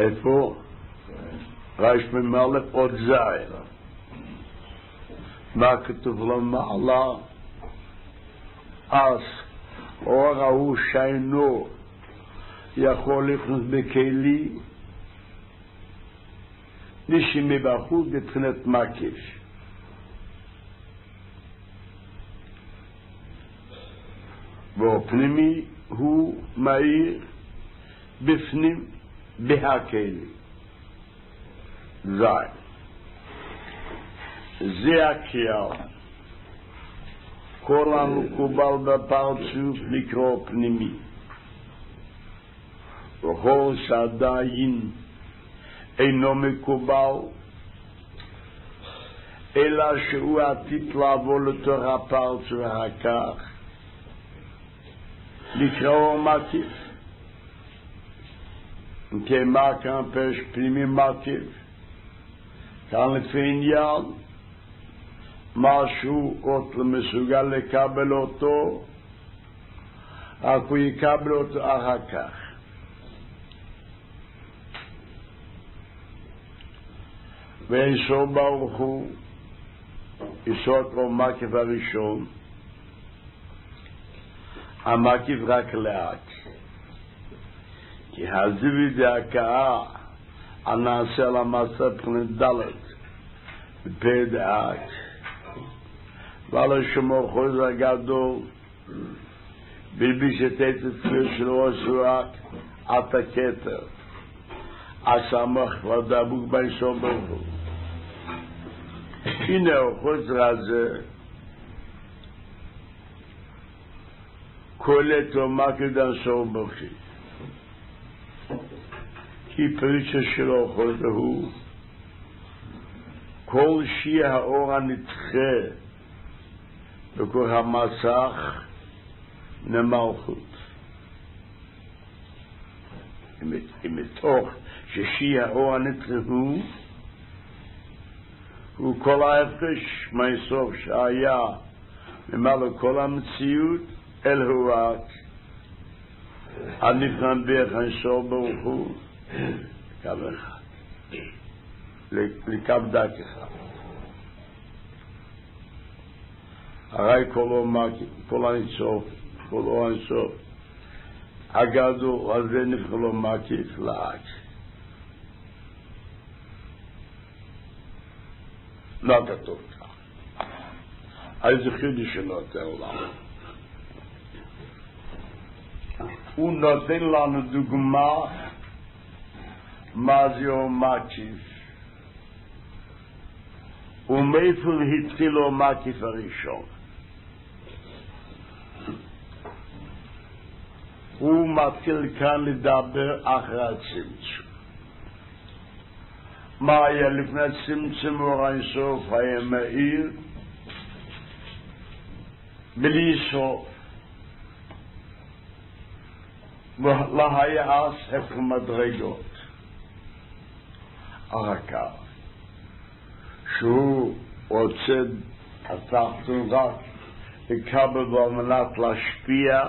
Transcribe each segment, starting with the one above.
איפה? רש ממלך עוד זין. מה כתוב למעלה? אז אור ההוא שאינו יכול לכנוס בכלי מי מבחוץ בבחינת מקיף. והפנימי הוא מאיר בפנים בהכלי. זין. זה הכלל. כל המקובל בפרצוף נקרא פנימי. וכל שעדיין אינו מקובל, אלא שהוא עתיד לעבור לתוך הפרצוף אחר, נקרא מקיף. כמה כאן פרש פנימי מקיף, כאן לפי עניין, משהו עוד מסוגל לקבל אותו, רק הוא יקבל אותו אחר כך. ואיסור ברוך הוא, איסור כמו מקיף הראשון, המקיף רק לאט. כי הזיוי דהקאה הנעשה למעשה בחינת דלת בפי דעת. ועל שמו חוזר גדול בלביש את עצמו שלו עשו רק עד הכתר. הסמך ודבוק באיסור ברוך הוא. הנה החוזר הזה קולט ומקיף דנסור ברכי. כי פריצה שלו חוזר הוא כל שיהיה האור הנדחה בכוח המסך למלכות. אם מתוך ששיהיה האור הנדחה הוא כל ההפרש מהסוף שהיה ממלא כל המציאות אל הוא רק עד נבחן בערך האיסור ברוך הוא לקו אחד, לקו דק אחד. הרי כל האיסוף, כל האיסוף הגדול הזה נבחן לו מקיף לאט. לא כתוב כך. איזה חידוש שנותן לנו. הוא נותן לנו דוגמה מה זה מקיף ומאיפה התחיל המקיף הראשון. הוא מתחיל כאן לדבר אחרי הצמצום. מה היה לפני הצמצום? אור האינסוף היה מאיר בלי סוף. לא היה אז הפך מדרגות. אחר שהוא רוצה התחתון רק לקבל בו על מנת להשפיע,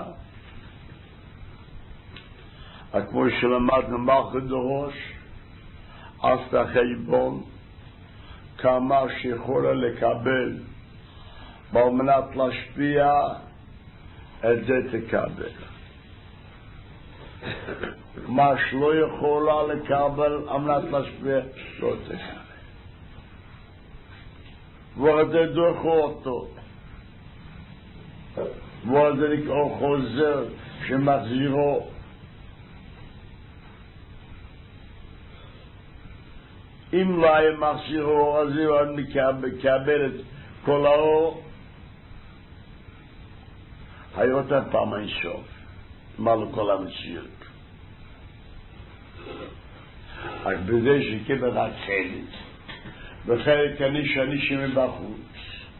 כמו שלמדנו מלכות דרוש, אז החשבון כמה שיכולה לקבל ועל מנת להשפיע, את זה תקבל. מה שלא יכולה לקבל על מנת להשפיע, לא תקבל. וזה דוחה אותו. וזה נקרא חוזר שמחזירו. אם לא היה מחזירו, אז הוא מקבל את כל האור. היה אותה פעם אינסוף. מה לו כל המציאות. רק בזה שקיבל רק חלק. בחלק אני שמבחוץ.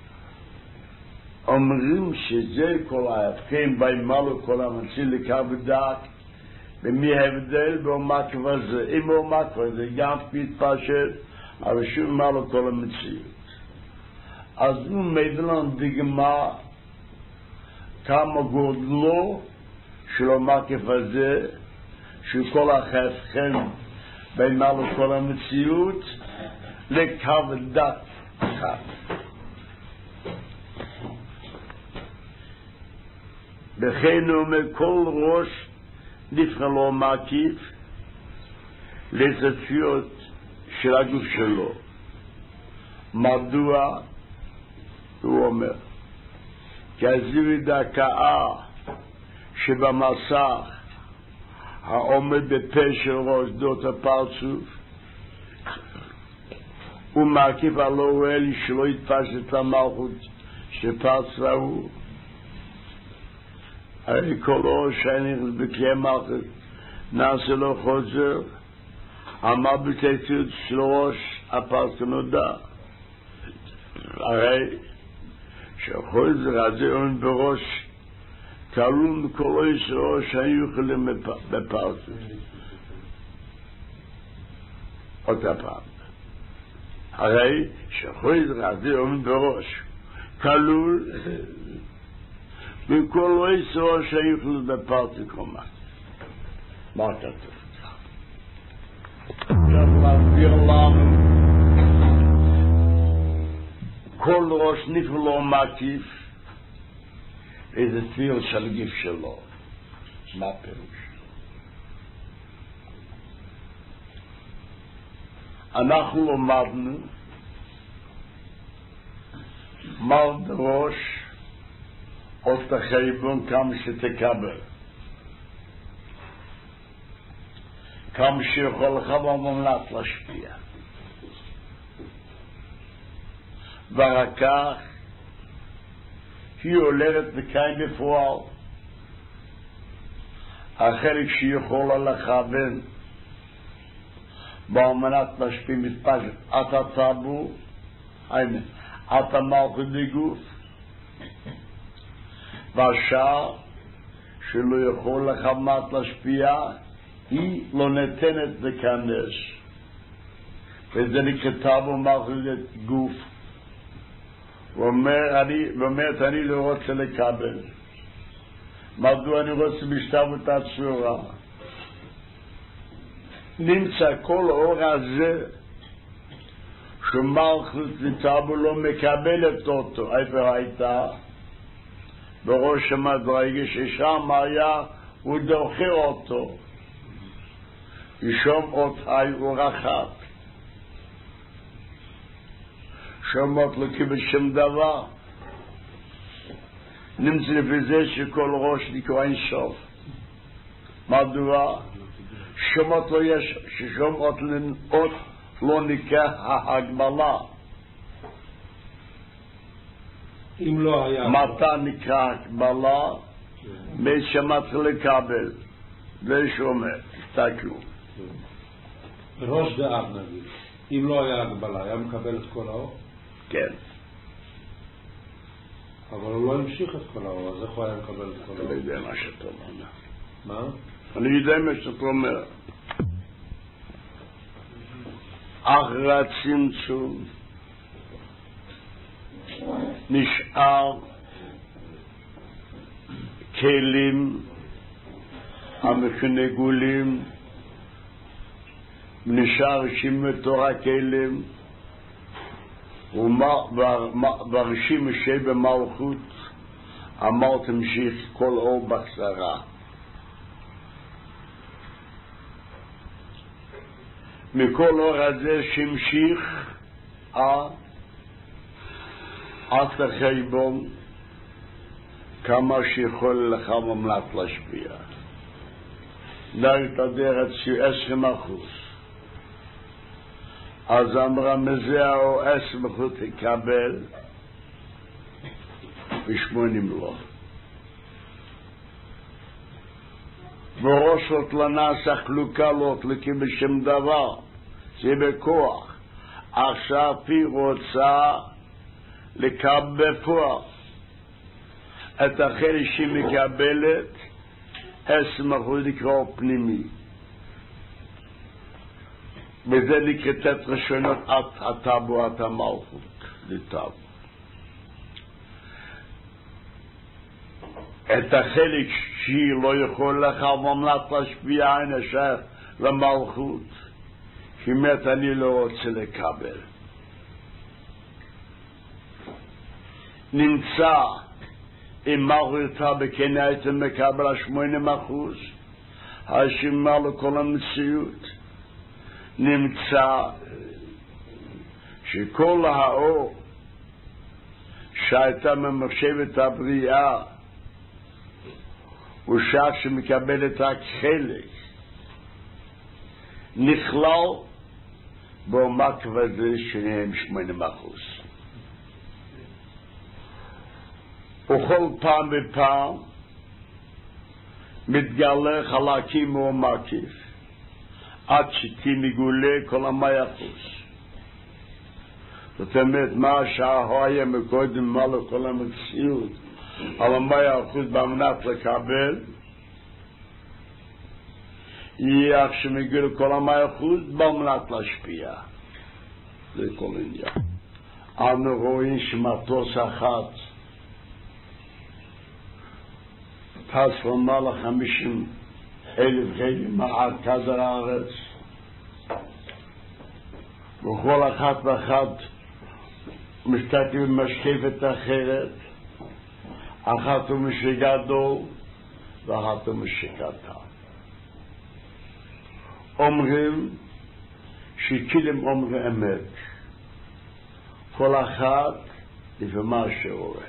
אומרים שזה כל ההבחין בין מה לו כל המציאות לקו דעת, ומי ההבדל במקיף הזה. אם במקיף הזה גם מתפשט, אבל שום מה לו כל המציאות. אז הוא מביא לנו דוגמה כמה גודלו של המקיף הזה, שכל ההבחין בין מעל כל המציאות לקו דת אחד. וכן מכל ראש נבחר לו מקיף לזפיות של הגוף שלו. מדוע? הוא אומר כי הזיהוי דקאה שבמסך העומד בפה של ראש דות הפרצוף הוא מקיף הלא הוא אלי שלא יתפשט למלכות שפרצה הוא. הרי כל אור שאני בכלי מלכות נעשה לו חוזר אמר בתציות של ראש הפרצה נודע. הרי שהחוזר הזה עומד בראש כלול מכל איסרו שהיו יכולים בפרצה. אותה פעם. הרי שהחוזר הזה עומד בראש כלול מכל איסרו שהיו יכולים בפרצה כלומר. מה כתוב? להסביר לנו כל ראש נפל לו מקיף איזה תפיל של גיף שלו. מה פירוש? אנחנו למדנו מל בראש עוד החייבון כמה שתקבל כמה שיכול לך בממלט להשפיע ואחר כך היא הולדת וקיים בפועל החלק שיכולה לכוון בממלט להשפיע מתפשט אתה טאבו אתה מלכות בגוף והשאר שלא יכול לך בממלט להשפיע היא לא נתנת לכנס וזה נקרא טאבו מלכות גוף ואומרת אני לא רוצה לקבל. מדוע אני רוצה בשתות הצורה? נמצא כל אור הזה שמלכות לטאבו לא מקבלת אותו. איפה הייתה? בראש המדרגה ששם היה הוא דוחה אותו. ושום אותי הוא רחב. שומות לא קיבל שום דבר. נמצא בזה שכל ראש נקרא אין סוף. מדוע? שומות לא יש, ששומות לא נקרא ההגבלה. אם לא היה... מתי נקרא הגבלה? מי שמתחיל לקבל. ושומע, תסתכלו. ראש דאב נגיד. אם לא היה הגבלה, היה מקבל את כל האור? כן. אבל הוא לא המשיך את כל האור, אז איך הוא היה מקבל את כל האור? אני יודע מה שאתה אומר. מה? אני יודע מה שאתה אומר. אחרי הצמצום נשאר כלים המכנגולים נשאר שימתורה כלים וברשים שבמלכות אמר תמשיך כל אור בקצרה מכל אור הזה שמשיך עד החייבון כמה שיכול לך ממלט להשפיע דרך הדרך 10%. אז אמרה מזה או 10% תקבל ו80 לא. וראשות לנעשה חלוקה לא תלקים בשם דבר, זה בכוח. עכשיו היא רוצה לקבל בפועל. את החלק שהיא מקבלת 10% לקרוא פנימי. וזה נקראת ראשונות הטאבו את המלכות לטאבו. את החלק שהיא לא יכול לך ממלט להשפיע אין השייך למלכות כמעט אני לא רוצה לקבל. נמצא אם מלכותה בכן הייתם מקבל 80%, השמע לכל המציאות. נמצא שכל האור שהייתה ממחשבת הבריאה הוא שח שמקבלת רק חלק, נכלל בעומק וזה שהם 80%. וכל פעם בפעם מתגלה חלקים מעומקים עד שתמגולה כל 100%. זאת אומרת, מה שההיה מקודם מעלה כל המציאות על 100% במנת לקבל, יהיה שמגיע לכל 100% במנת להשפיע. זה כל עניין. אנו רואים שמטוס אחת טס למעלה 50,000 חיילים מעל כדור הארץ, וכל אחת ואחת מסתכל במשקפת אחרת, אחת הוא משגדול ואחת הוא משקטן. אומרים שכולם אומרים אמת, כל אחת לפי מה שרואה.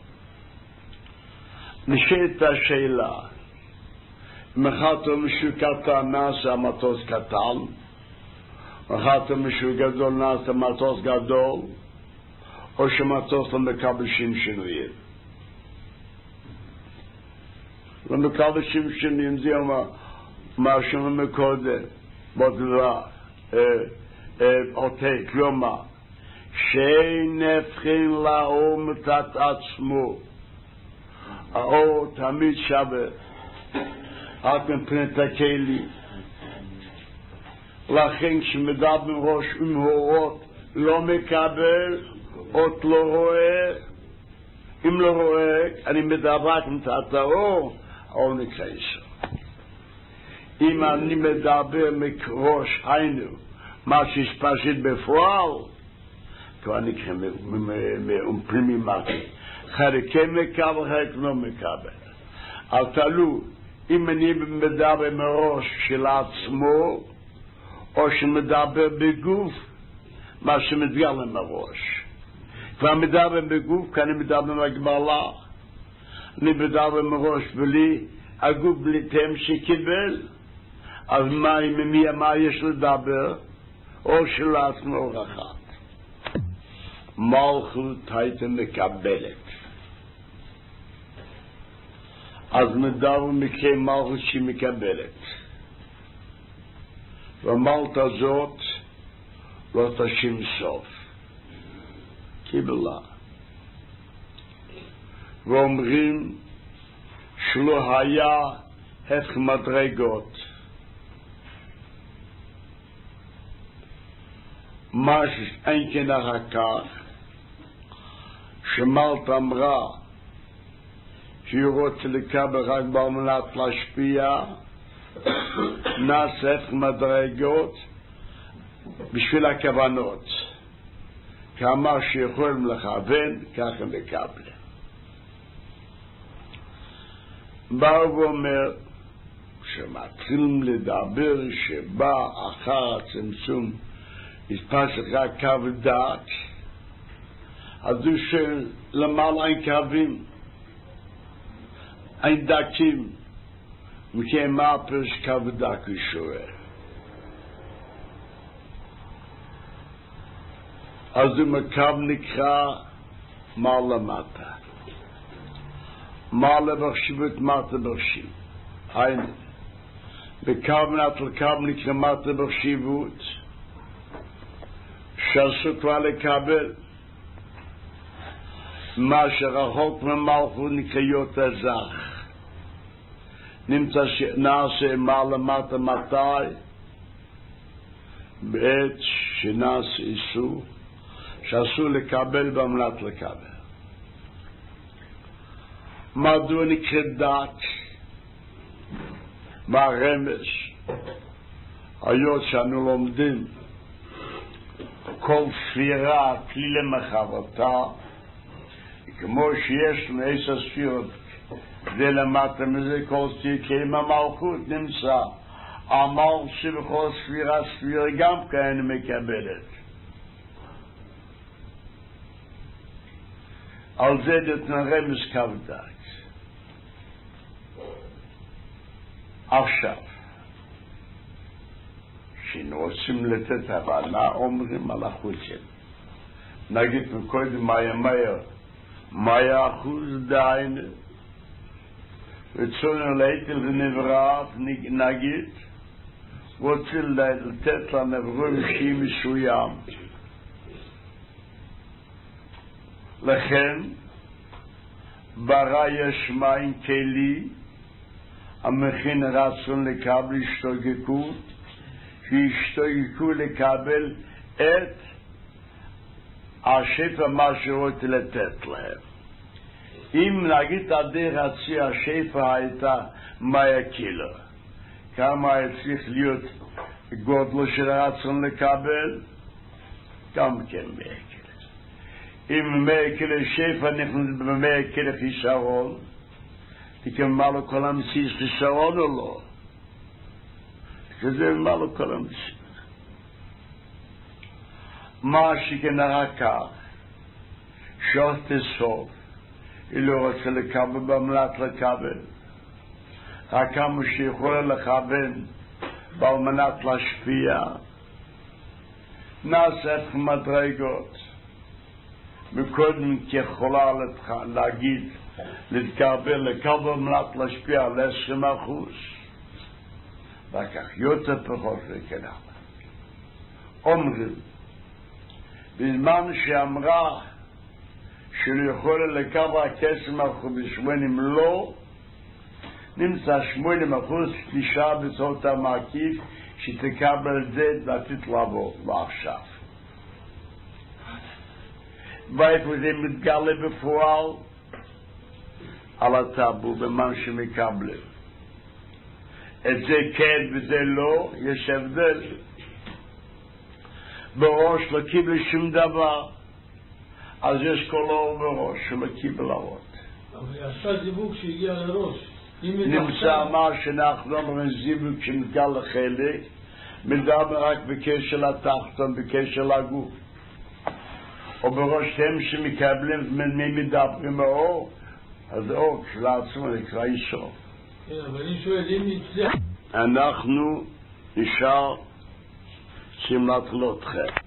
נשאלת השאלה, אם אחת הוא משהו קטן נעשה מטוס קטן, אחת הוא משהו גדול נעשה מטוס גדול, או שמטוס לא מקבל שום שינויים. לא מקבל שום שינויים, זה מה שאומרים מקודם, בדבר, אותי, כלומר, שאין נבחין לאור מצד עצמו, האור תמיד שווה, רק מבחינת הכלי. לכן כשמדבר ראש ומהורות לא מקבל, עוד לא רואה. אם לא רואה, אני מדבר מצד האור, האור נקרא ישראל. אם אני מדבר מראש היינו, מה שפשוט בפועל, כבר נקרא פנימי מרחי. חלקי מקבל, חלק לא מקבל. אז תלו, אם אני מדבר מראש של עצמו, או שמדבר בגוף, מה שמתגלה מראש. כבר מדבר בגוף, כי אני מדבר מגבלה. אני מדבר מראש בלי, הגוף בלי תם שקיבל, אז מה יש לדבר? או של עצמו רחת. מלכות הייתם מקבלת. אז מדבר מקרה מלכות שהיא מקבלת. והמלכות הזאת לא תשים סוף. קיבלה. ואומרים שלא היה הפך מדרגות. מה שאין כן אחר כך, שמלכות אמרה שהיא רוצה לקבל רק במנת להשפיע, נעשה הפך מדרגות בשביל הכוונות. כמה שיכולים לכוון, ככה לקבל. באו ואומר, שמתחילים לדבר שבא אחר הצמצום, יתפסק רק קו דעת, אז הוא שלמעלה אין קווים, אין דקים, מכן מה פרש קו דק הוא שואל. אז הוא מקו נקרא מעלה מטה. מעלה ברשיבות מטה ברשיב. היינו. בקו מנת לקו נקרא מטה ברשיבות. שעשו כבר לקבל. מה שרחוק ממלכות נקרא יותר זך. נמצא שנעשה מעלה מטה מתי? בעת שנעשה איסור. שאסור לקבל במנת לקבל. מדוע נקרא דת? מה הרמז? היות שאנו לומדים כל ספירה כלי למחרתה, כמו שיש לנו 10 ספירות, זה למטה מזה כל ספירה, אם המלכות נמצא, אמר שבכל ספירה גם כאן מקבלת. על זה נתנרמז כבדת. עכשיו, כשרוצים לתת הבנה, אומרים על החוצים. נגיד מקודם מה היה אחוז דיין, וצונו ליתל ונבראת, נגיד, רוצה לתת לנברואים שהיא מסוים. לכן, ברא יש מים כלי, המכין רצון לקבל השתוגגות, שהשתוגגו לקבל את השפע מה שרוצה לתת להם. אם נגיד עדי רצי השפע הייתה 100 קילו, כמה היה צריך להיות גודלו של רצון לקבל? גם כן 100 קילו. אם 100 קילו שפע נכנס ב100 קילו חיסרון, תקמה לו כל המציאות חיסרון או לא? שזה מה לו כל המציאות. מה שכנראה כך, שעות תסוף, היא לא רוצה לקבל במלט לקבל, רק כמה שיכולה לכוון ועל מנת להשפיע, נעשה את מדרגות. מקודם כיכולה להגיד, לקבל במלט להשפיע על 20%, וכך יותר פחות וכן הלאה. אומרים, בזמן שאמרה שלא יכולה לקבל 10% ב80 לא, נמצא 80% נשאר בסוף המקיף שתקבל את זה ועתיד לבוא ועכשיו. ואיפה זה מתגלה בפועל? על הטאבו, במה שמקבלים. את זה כן וזה לא, יש הבדל. בראש לא קיבל שום דבר, אז יש כל אור בראש שלא קיבל אורות. אבל עשה זיווג שהגיע לראש. נמצא מה שאנחנו אומרים זיווג שמתגל לחלק, מדבר רק בקשר לתחתון, בקשר לגוף. או בראש הם שמקבלים מי מדברים האור, אז האור כשלעצמו נקרא אישור. כן, אבל אני שואל אם נצליח. אנחנו נשאר צריכים להתחיל עוד חטא.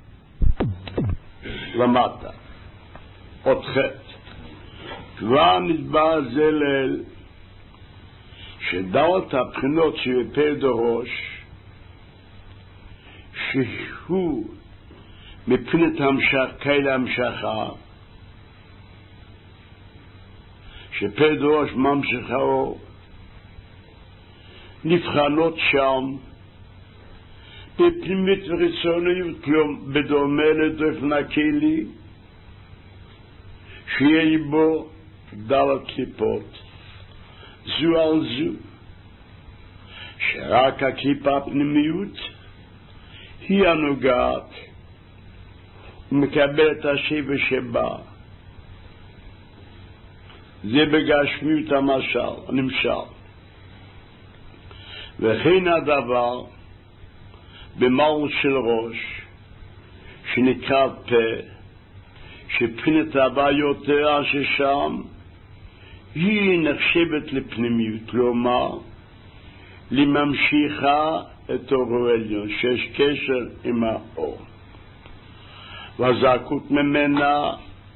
למטה. עוד חטא. כבר נדבר זה ליל שדעות הבחינות שבפה דרוש שהוא מבחינת המשך, כאלה המשכה שפה דרוש ממשיכו נבחנות שם בפנימית וחיצוניות, כלום בדומה לדופן הכלי שיהיה בו דלת קליפות זו על זו, שרק הקליפה הפנימיות היא הנוגעת ומקבלת השפע שבה. זה בגשמיות הנמשל. וכן הדבר במהות של ראש שנקרא פה, שבחינת הבא יותר ששם היא נחשבת לפנימיות, כלומר לממשיכה את אור העליון, שיש קשר עם האור, והזעקות ממנה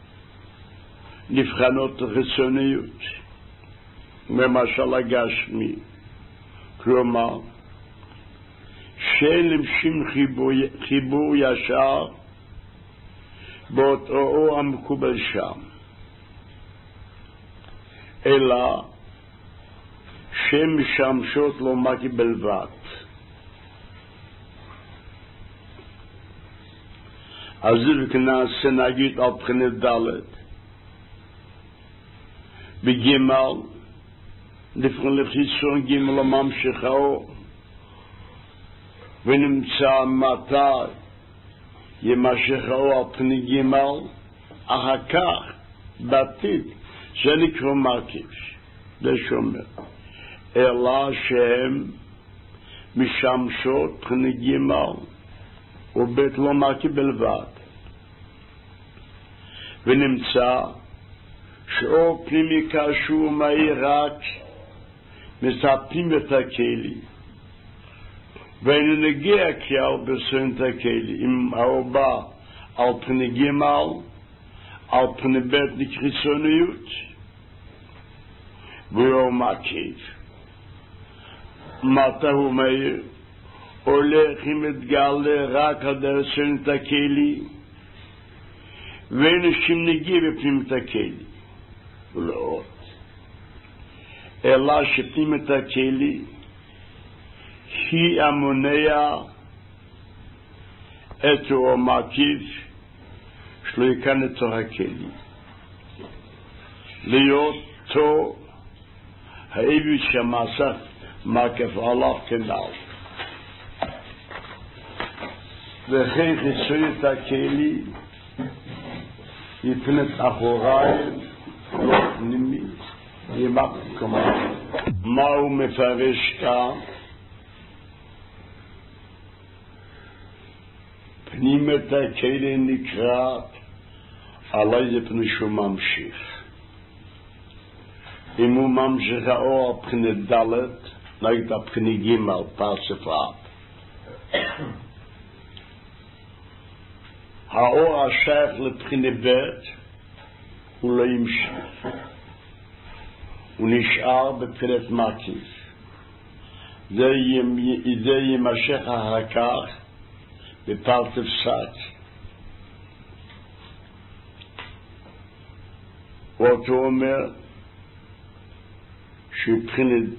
נבחנות חיצוניות, למשל הגשמי, כלומר שאין למשין חיבור ישר באותו אור המקובל שם, אלא שהן משמשות לו מקי בלבד. אז זה וכנעשה נגיד על בחינת ד' בגימל לפני לחיצון גימל הממשיכו ונמצא מתי יימשכו על פני גימל, אחר כך, בעתיד, זה נקרא מקיף, זה שומר. אלא שהם משמשות פני גימל, ובית לא מקיף בלבד. ונמצא שאור פנימי קשור מהיר רק מספים את הכלי. ואין נגיע כלל בסוין את הכלי. אם האור בא על פני גימל, על פני בית נקריסוניות, והוא מקיף. מתי הוא מהיר? הולך עם מתגלה רק על דרך סוין את הכלי, ואין שום נגיע בפנים את הכלי. ולא. אלא שפנים את הכלי, היא המונע את האור מקיף שלא ייכנס לתוך הכלי. להיות תו האיביס שהמעשה מקיף עליו כנעל. וכן חיסוי את הכלי יפנת אחוריים לא פנימי ימק כמובן. מה הוא מפרש כאן? פנים את הכלי נקרא עלי זה פני שהוא ממשיך. אם הוא ממשיך האור פני דלת, נגיד הפני גימל, פרצפת. האור השייך לבחינה בית הוא לא ימשיך, הוא נשאר בבחינת מקיף. זה יימשך אחר כך בפרצף סת. ואותו אומר שבחינת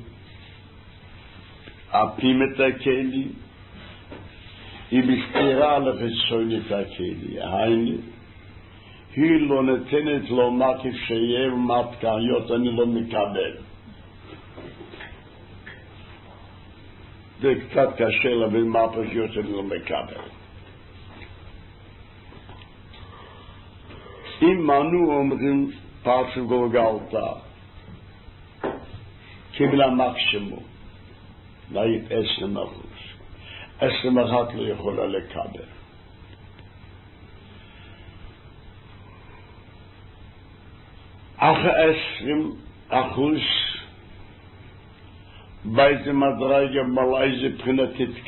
הפנים את הכלי היא בסתירה לחיסון את הכלי. היינו, היא לא נתנת לו מקיף שיהיה ומתקריות, אני לא מקבל. זה קצת קשה להבין מה פשוט אני לא מקבל. אם אנו אומרים פרצף גולגלתא, קיבלה מקסימום, נגיד 20%. 21% לא יכולה לקבל. אחרי 20% באיזה מדרגה באיזה בחינה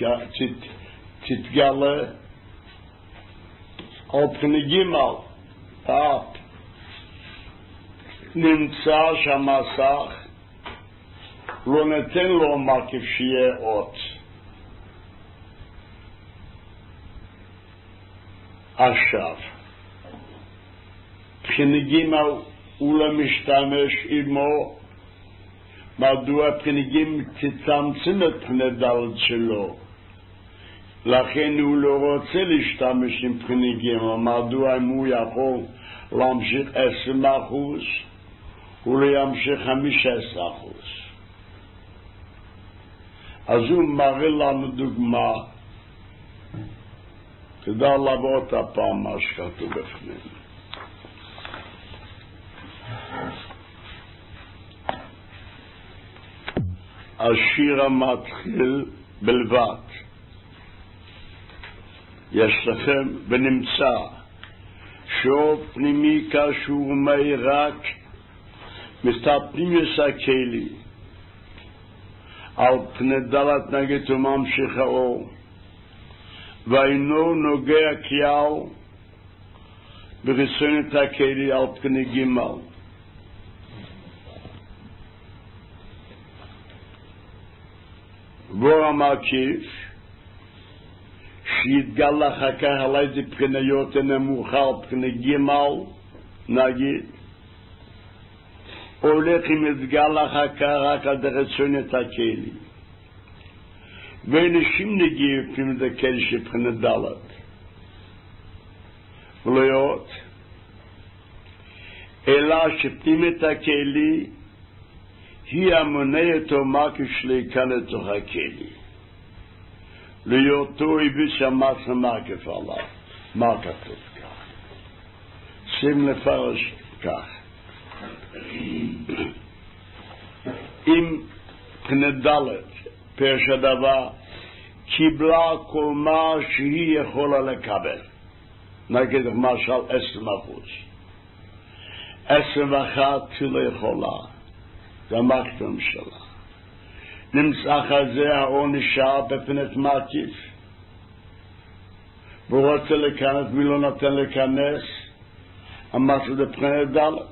תתגלה על פני גימל, נמצא שהמסך לא נתן לו מקיף שיהיה אות. עכשיו, פניגימל הוא לא משתמש עמו, מדוע פניגים תצמצם את פני דלת שלו. לכן הוא לא רוצה להשתמש עם פניגימל, מדוע אם הוא יכול להמשיך 20%, הוא לא ימשיך 15%. אז הוא מראה לנו דוגמה, כדאי לבוא את הפעם מה שכתוב בפנים. השיר המתחיל בלבד. יש לכם ונמצא שאור פנימי קשור מהיר רק מסתפנים יסקלי על פני דלת נגד וממשיך האור ואינו נוגע כלל בחיסון את הכלי על פני גימל. והוא המקיף שיתגלה אחר כך על איזה בחיניות הנמוכה על בחיני גימל נגיד הולך עם יתגלה אחר כך רק על דרצון את הכלי ואנשים נגיעים פנים את הכלי שבחינת דלת ולהיות אלא שפנים את הכלי היא המונעת או מקיף שלהיכנס לתוך הכלי. להיותו הביס המס המקיף עליו. מה כתוב כך? שים לפרש כך. אם פנדלת פרש הדבר קיבלה כל מה שהיא יכולה לקבל, נגיד למשל 20%, 21 היא לא יכולה, זה המקסימום שלה. נמצא זה העונש שעה בפנת מקיף, והוא רוצה להיכנס, מי לא נותן להיכנס? המסע בפנת דלת.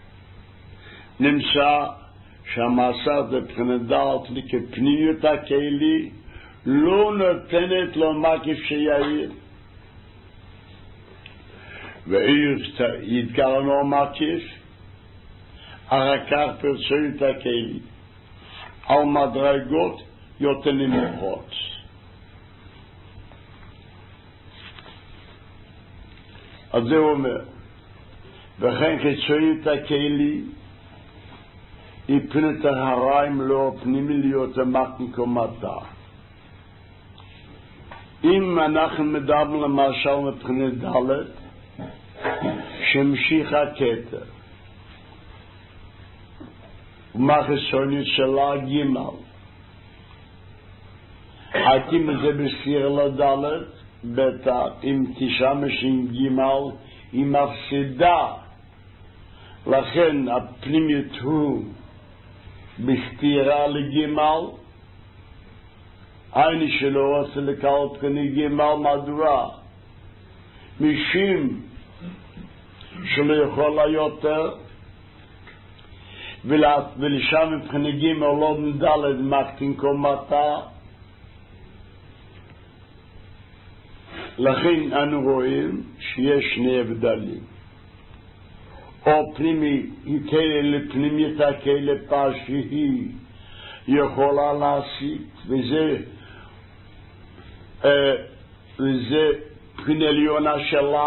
נמצא שהמסע בפנת דלת כפניות הכלי לא נותנת לו מקיף שיעיר. ואיר יתגר לנו מקיף, אחר כך פרצו את הכלי. על מדרגות יותר נמוכות. אז זה אומר, וכן חיצוי את הכלי, יפן את הרעים לא פנימי להיות המקום קומתה. אם אנחנו מדברים למשל מבחינת ד' שמשיך הכתר, ומחסונית שלה גימל. הייתי מזה בסיר לדלת, בטח, אם תשמש עם גימל, היא מפסידה. לכן הפנימיות הוא בסתירה לגימל, היינו שלא עושה לקהל פני גימל מדוע. משום שלא יכול יותר, ולשם מבחנגים לא מדלת מקטין קומתה. לכן אנו רואים שיש שני הבדלים. או פנימי, כאלה לפנימית הכאלה שהיא יכולה להסיק, וזה בחינה עליונה שלה,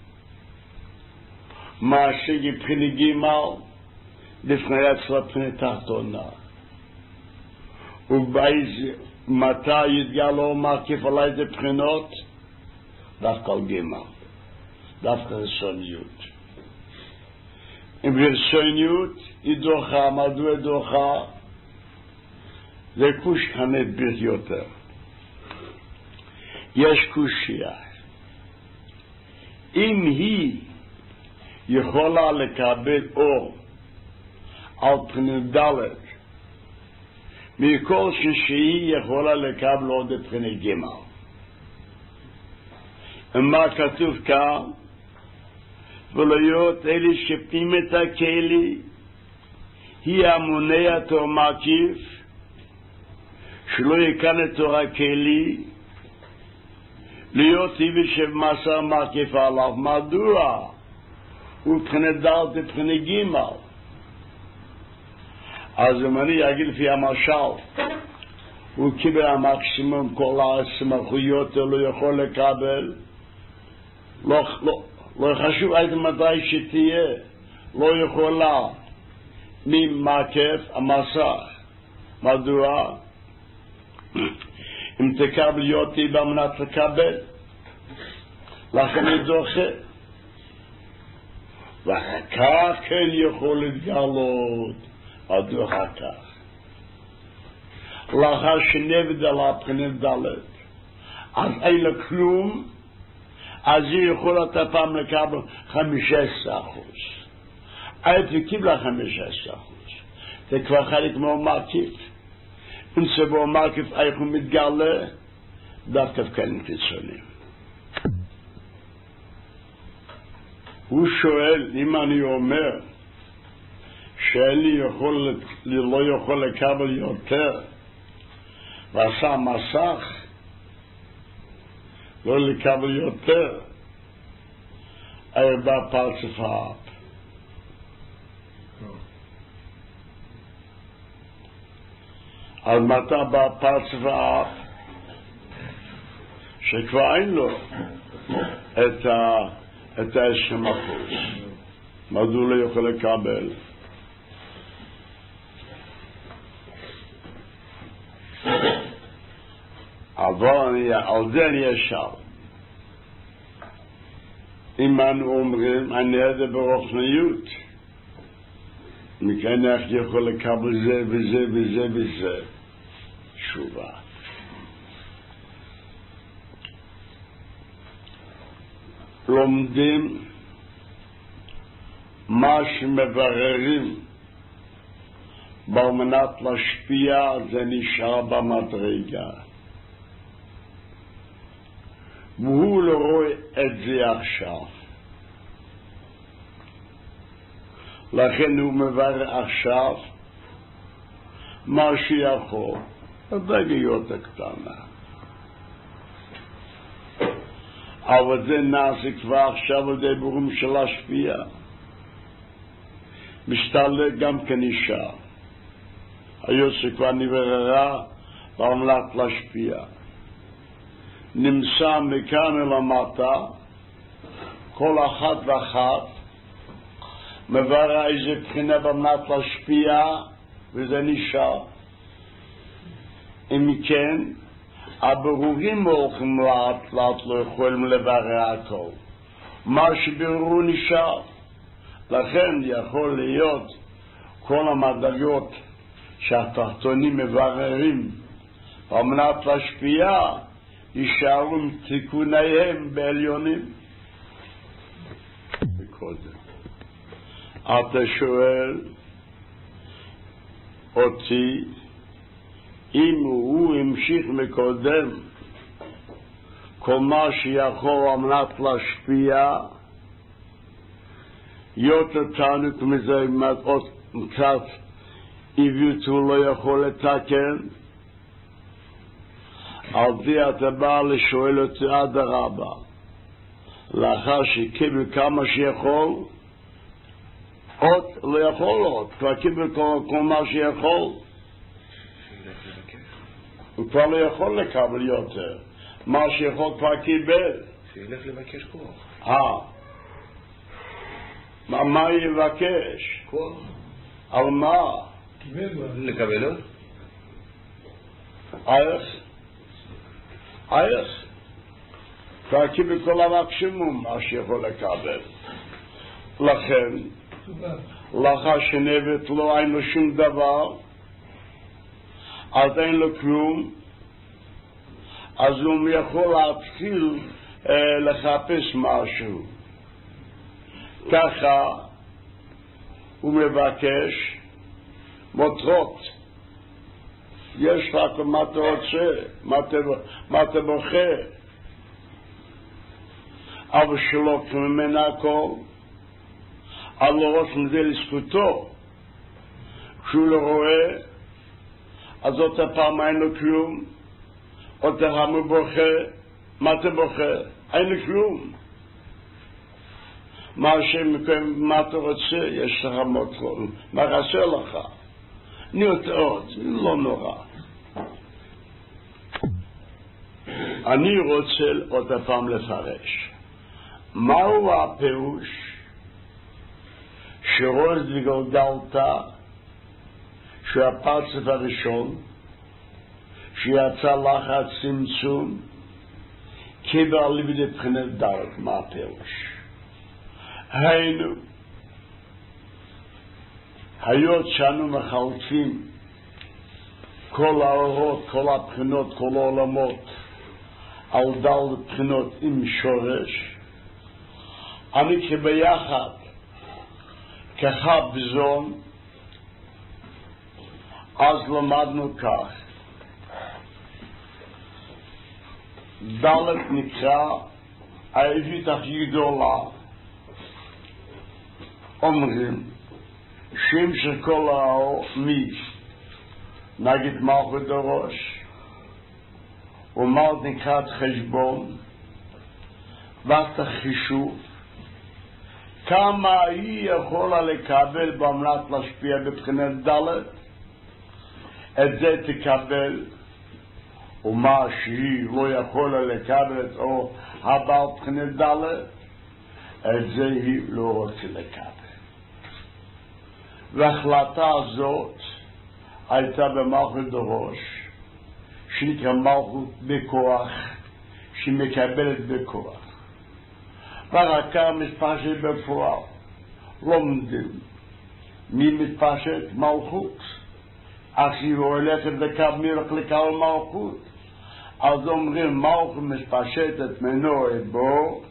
מה שהיא בחינה גימל, לפני אצלה פני תחתונה. מתי יתגלו מקיף על איזה בחינות? דווקא על גימל, דווקא רצוניות. אם רצוניות היא דוחה, מדוע דוחה? זה קוש כמת בית יותר. יש קושיה. אם היא יכולה לקבל אור על פני דלת, מכל שהיא יכולה לקבל עוד את פני גימל. ומה כתוב כאן? ולהיות אלה שפנים את הכלי, היא המונע אותו מקיף, שלא יקן את תור הכלי, להיות איבי שמסר מקיף עליו. מדוע? הוא בחינת דלת ובחינת גימל. אז אם אני אגיד לפי המשל, הוא קיבל המקסימום כל הסמכויות, לא יכול לקבל, לא חשוב עד מתי שתהיה, לא יכולה ממקף המסך. מדוע? אם תקבל יותי במנת לקבל, לכן היא דוחה. ואחר כך כן יכול להתגלות. מדוע כך? לאחר שנבדלה בחינת דלת, אז אין לה כלום, אז היא יכולה את הפעם לקבל 15%. היית קיבלה 15%. זה כבר חלק מהמקיף. אם זה במקיף איך הוא מתגלה, דווקא כאן חיצונים. הוא שואל, אם אני אומר שאני לא יכול לקבל יותר, ועשה מסך, לא לקבל יותר, היה בפרצף האב. אז מתי בפרצף האב, שכבר אין לו את ה-20%. מדוע לא יכול לקבל? אבל על זה אני אשאל. אם אנו אומרים, אני עדה ברוחניות, מכאן איך יכול לקבל זה וזה וזה וזה. תשובה. לומדים מה שמבררים במנת להשפיע, זה נשאר במדרגה. והוא לא רואה את זה עכשיו. לכן הוא מברר עכשיו מה שיכול. הדרגיות הקטנה. אבל זה נעשה כבר עכשיו על ידי ברום של השפיע. משתלט גם כנישה. היו שכבר נבררה במנת להשפיע. נמצא מכאן למטה, כל אחת ואחת מבררה איזה בחינה במנת להשפיע, וזה נשאר. אם כן, הבירורים הולכים לאט לאט לא יכולים לברר הכל. מה שביררו נשאר. לכן יכול להיות כל המדרגות שהתחתונים מבררים על מנת להשפיע, יישארו עם תיקוניהם בעליונים. וקודם אתה שואל אותי אם הוא המשיך מקודם כל מה שיכול על מנת להשפיע, יותר תענוג מזה עוד קצת עיוות הוא לא יכול לתקן. על זה אתה בא לשואל אותי עד הרבה, לאחר שקיבל כמה שיכול, עוד לא יכול עוד, כבר קיבל כל מה שיכול, הוא כבר לא יכול לקבל יותר. מה שיכול כבר קיבל. שילך לבקש כוח. מה יבקש? כוח. על מה? לקבל עוד? איך? כבר קיבל כל המקסימום מה שיכול לקבל. לכן, לאחר שנבט לא אין לו שום דבר, אז אין לו כלום, אז הוא יכול להתחיל לחפש משהו. ככה הוא מבקש מטרות. יש לך מה אתה רוצה, מה אתה בוחר. אבל שלא ממנה הכל, אז לא ראש מזה לזכותו. כשהוא לא רואה, אז אותה פעם אין לו כלום. אותה פעם הוא בוחר. מה אתה בוחר? אין לו כלום. מה אתה רוצה? יש לך מטרות. מה חסר לך? נראות עוד, לא נורא. אני רוצה עוד הפעם לפרש. מהו הפירוש שרוז וגולגלתה, שהפרצף הראשון, שיצא לחץ צמצום, קיבל ליבי לבחינת דרך? מה הפירוש? היינו, היות שאנו מחלקים כל האורות, כל הבחינות, כל העולמות, על דל בחינות עם שורש, אני כביחד, כחבזון, אז למדנו כך. דלת נקרא העברית הכי גדולה. אומרים שם של כל האור מי נגיד מלכות דרוש ומלכות נקראת חשבון ואת החישוב כמה היא יכולה לקבל במנת להשפיע בבחינת דלת, את זה תקבל, ומה שהיא לא יכולה לקבל או הבעל בחינת דלת, את זה היא לא רוצה לקבל. וההחלטה הזאת הייתה במלכות דרוש, שנקרא מלכות בכוח, שהיא מקבלת בכוח. ברקה מתפשט בפועל. לומדים. מי מתפשט? מלכות. אך היא הולכת לקבל לקבל מלכות. אז אומרים מלכות מתפשטת מנועד בו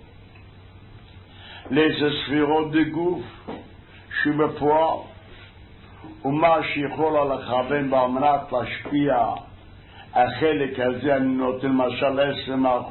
לאיזה ספירות דגוף שבפועל ומה שיכולה לכוון במנת להשפיע החלק הזה אני נותן למשל 10%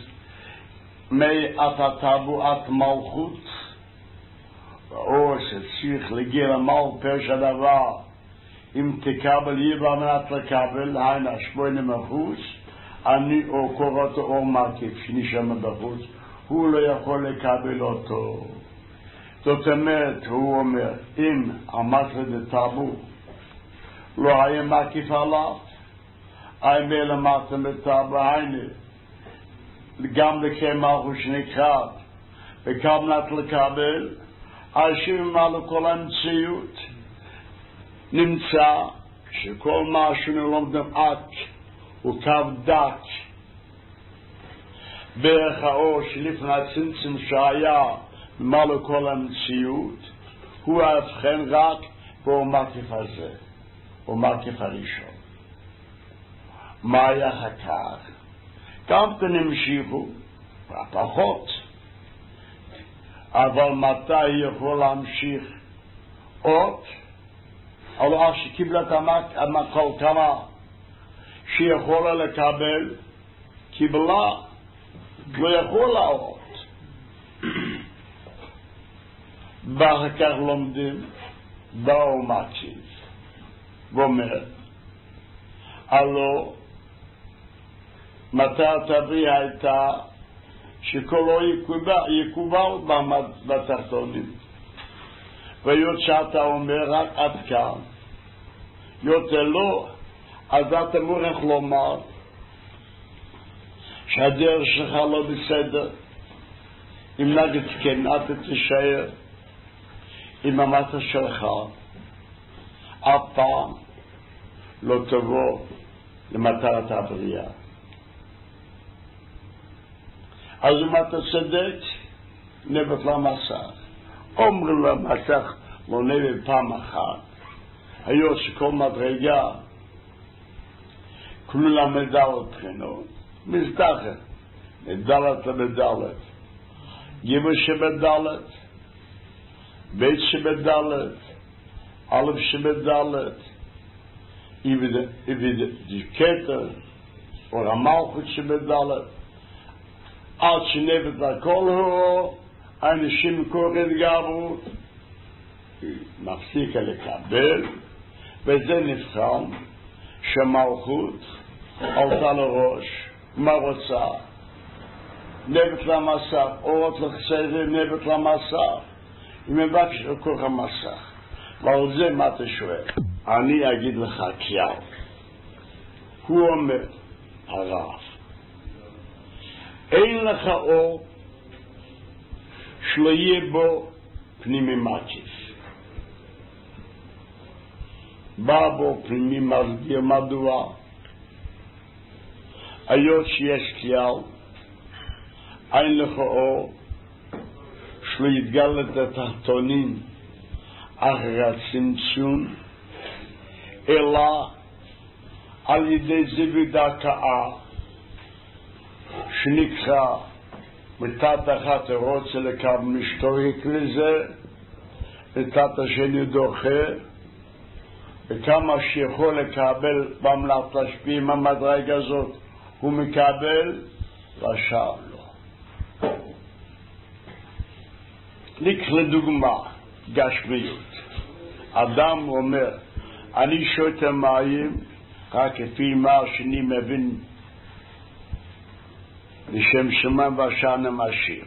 מאת התבואת מלכות או שצריך להגיע למלכות פרש הדבר אם תקבל יהיה במנת לקבל היינה 80% אני או קוראת אור מקיף שנשאר בחוץ הוא לא יכול לקבל אותו זאת אומרת הוא אומר אם המטרד הטבו לא היה מקיף עליו היה מלמטה מטבו היינה גם לקמח שנקרא וכמנת לקבל אשים על כל המציאות נמצא שכל מה שנלומדם עק הוא קו דק בערך האור שלפני הצמצם שהיה ממלא כל המציאות הוא הבחן רק באור מקיף הזה או מקיף הראשון מה היה הכך? גם תנמשיכו פחות אבל מתי יכול להמשיך עוד? אבל שקיבלה את המקל כמה שיכולה לקבל קיבלה לא יכולה עוד ואחר כך לומדים באור מקיף ואומר הלא מתי התבריא הייתה שכלו יקובל בתחתונים ויות שאתה אומר רק עד כאן יותר לא אז אתה מוכרח לומר שהדרך שלך לא בסדר אם נגד כן אתה תישאר עם המטה שלך אף פעם לא תבוא למטרת הבריאה אז אם אתה צדק נבט למסך אומרים למסך לא נבט פעם אחת היות שכל מדרגה כלולה מדלת בחינות מזדחת מדלת למדלת גיבר שבדלת בית שבדלת אלף שבדלת כתר או המלכות שבדלת עד שנבט לכל הוא אנשים קוראים גברות מפסיקה לקבל וזה נבחן שמלכות עלתה לראש מה רוצה נבט למסך אורות לחסר נבט למסך אם מבקש לכוח המסך ועל זה מה אתה שואל אני אגיד לך כיאל הוא אומר הרב אין לך אור שלא יהיה בו פנימי מקיף בא בו פנימי מסביר מדוע היות שיש כלל אין לך אור שלא יתגל את התחתונים אחרי הצמצום אלא על ידי זיוויד ההכאה שנקרא מתת אחת רוצה לקבל משתורק לזה מתת השני דוחה וכמה שיכול לקבל במלאכת להשפיע עם המדרגה הזאת הוא מקבל רשע לו ניקח לדוגמה גשמיות אדם אומר אני שותה מים רק כפי מה שאני מבין לשם שמיים והשענה משאיר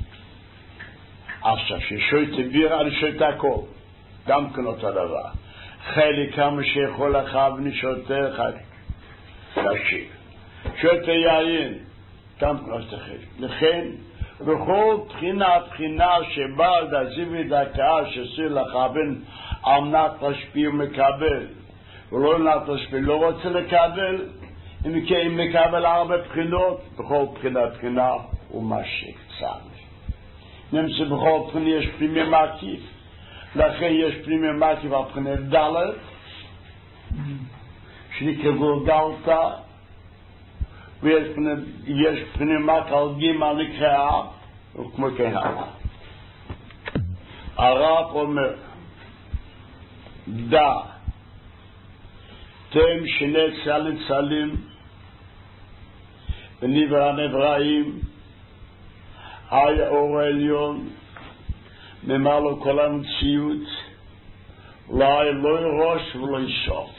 עכשיו ששותה בירה אני שותה הכל גם כן אותו דבר חלק כמה שיכול לך ונשותה אחד להשאיר שותה יין גם כן אותו חלק לכן בכל בחינה שבא דזיבי דקה שסיר לכוון על מנת להשפיע ומקבל ולא מנת להשפיע לא רוצה לקבל אם מקבל הרבה בחינות בכל בחינה הוא משיק צד נמצא בכל פני יש פנימי מקיף, לכן יש פנימי מקיף על פני דלת, שנקרא גולגלתא, ויש פנימי מקיף על גימל נקרא וכמו כן הלאה. הרב אומר, דע, תם שני צלים ונברא נבראים, היה אור העליון, ממלא כל המציאות, לא היה לא ראש ולא סוף.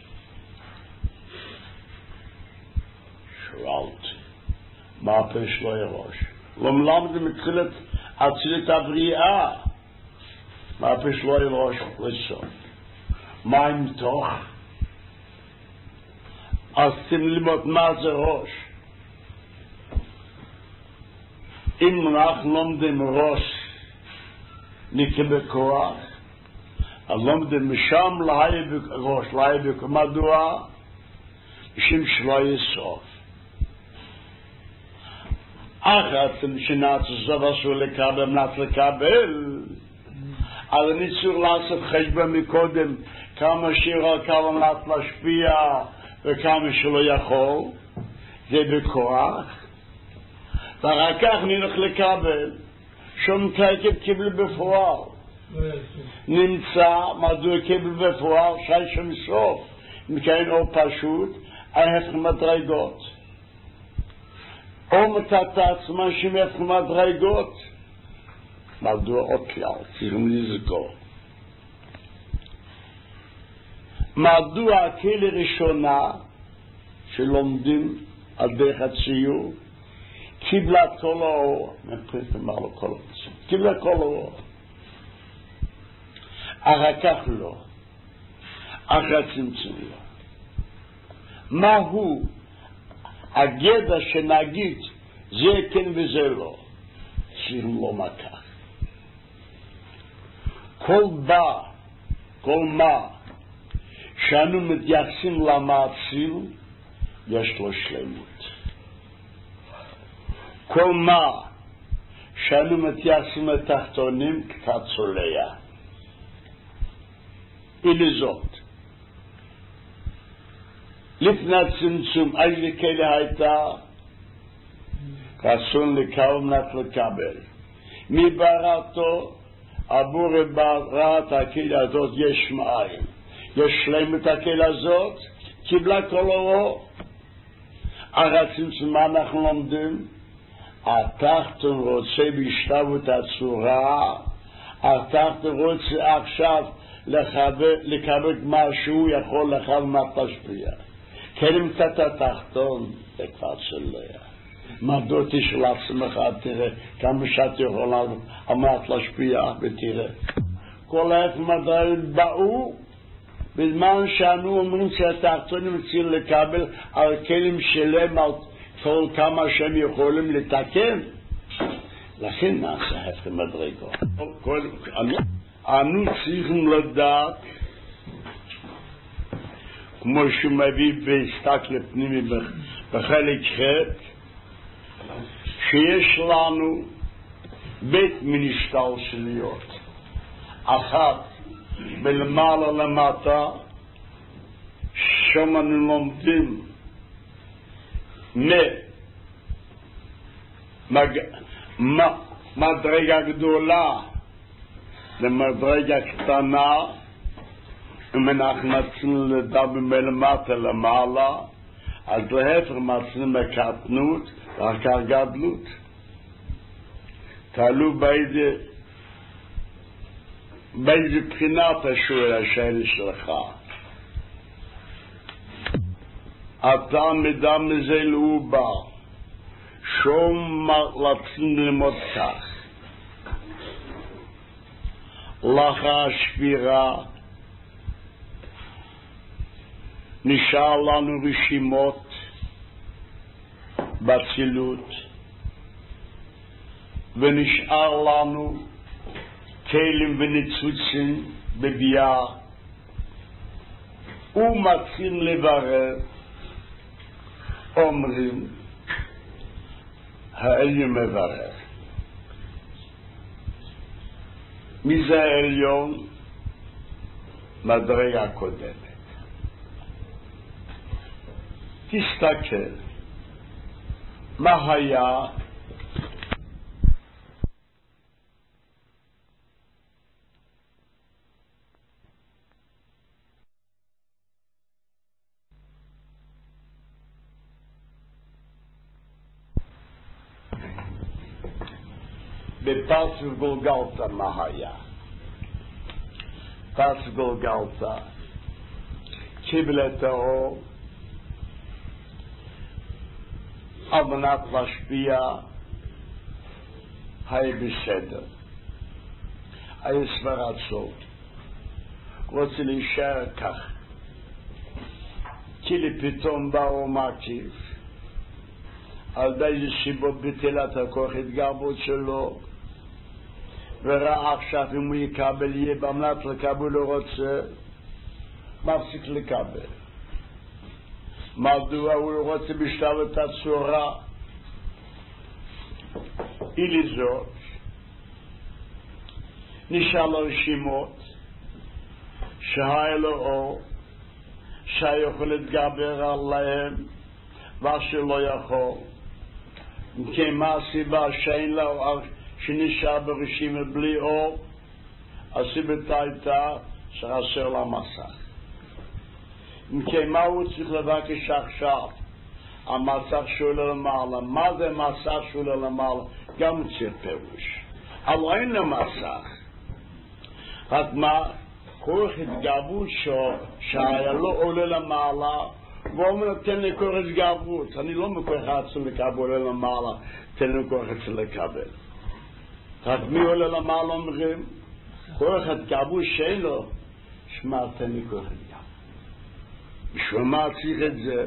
שאלתי, מה הפש לא היה ראש? לא מלמד מתחילת אצילת הבריאה, מה הפש לא היה ראש ולא סוף. מה עם תוך? אז צריכים ללמוד מה זה ראש. אם אנחנו לומדים ראש נקרא בכוח, אז לומדים משם להי ראש, להי בכוח. מדוע? משום שלא יהיה סוף. אחת שנעצו סוף אסור לקבל, מנת לקבל, אז אני צריך לעשות חשבון מקודם, כמה שירה, כמה מנת להשפיע, וכמה שלא יכול, זה בכוח, ואחר כך נלך לקבל, שום תקף קיבל בפועל. נמצא, מדוע קיבל בפועל, שי שם סוף, מכאן או פשוט, ההפך מדרגות. או מתת עצמה שמהפך מדרגות, מדוע עוד כלל, צריכים לזכור. מדוע הכלי ראשונה שלומדים על דרך הציור קיבלה כל האור, מפריט אמר לו כל האור, קיבלה כל האור, אחר כך לא, אחר צמצום לא. מהו הגדע שנגיד זה כן וזה לא, צריכים לא מכך. כל מה שאנו מתייחסים למעשים, יש לו שלמות. כל מה שאנו מתייחסים לתחתונים, קצת צולע. הנה זאת. לפני הצמצום, איזה כאלה הייתה, רצון לקרוא מנת לקבל. מי בראתו? הבורא ברא את הקהילה הזאת יש מאין. יש שלמות הקהילה הזאת, קיבלה כל אורו. הרצים מה אנחנו לומדים? התחתון רוצה בהשתוות הצורה, התחתון רוצה עכשיו לקבל מה שהוא יכול לכלל מה תשפיע. כן אם קצת התחתון, זה כבר צולע. מדוע תשאל עצמך, תראה כמה שאת יכולה על מנת להשפיע ותראה. כל העת מדעים באו, בזמן שאנו אומרים שהתחתונים צריכים לקבל על כלים שלהם, על כל כמה שהם יכולים לתקן. לכן נעשה הפך מדרגות. אנו צריכים לדעת, כמו שהוא מביא בהסתכלות פנימי בחלק ח', שיש לנו בית מנשתלשלויות. אחת מלמעלה למטה, שם אנו לומדים מדרגה גדולה למדרגה קטנה, ואנחנו מצאים לדבר מלמטה למעלה, אז להפך מצאים מקטנות ואחר גדלות. תעלו באיזה בחינת השואל השאלה שלך. אתה מידע מזה לעובר, שום מרצים ללמוד כך. לאחר השבירה נשאר לנו רשימות בצילות, ונשאר לנו כלים וניצוצים בביאה, ומציעים לברר, אומרים העליון מברר. מזה העליון מדרגה קודמת. תסתכל מה היה בפרס גולגלתה. מה היה? פרס גולגלתה קיבל את האור על מנת להשפיע. היה בסדר, היה סברצות, רוצה להישאר כך, כי פתאום באו מקיף על באיזה סיבות ביטלת הכוח התגרבות שלו, וראה עכשיו אם הוא יקבל יהיה במנת לקבל הוא רוצה, מפסיק לקבל. מדוע הוא רוצה בשלב את הצורה? אילי זאת נשאר לו רשימות שהיה לו אור שיכול להתגבר עליהם ושלא יכול. כי מה הסיבה שאין לו שנשאר ברשימה בלי אור? הסיבה הייתה שחסר לה מסך. כי מה הוא צריך לבקש עכשיו? המסך שעולה למעלה. מה זה מסך שעולה למעלה? גם צריך פירוש. אבל אין למסך. רק מה? כוח התגברות שהיה לו עולה למעלה, והוא אומר, תן לי כוח התגברות. אני לא מכוח עצם לקבל עולה למעלה, תן לי כוח עצם לקבל. רק מי עולה למעלה אומרים? כוח התגברות שאין לו, שמע, תן לי כוח התגברות. בשביל מה צריך את זה?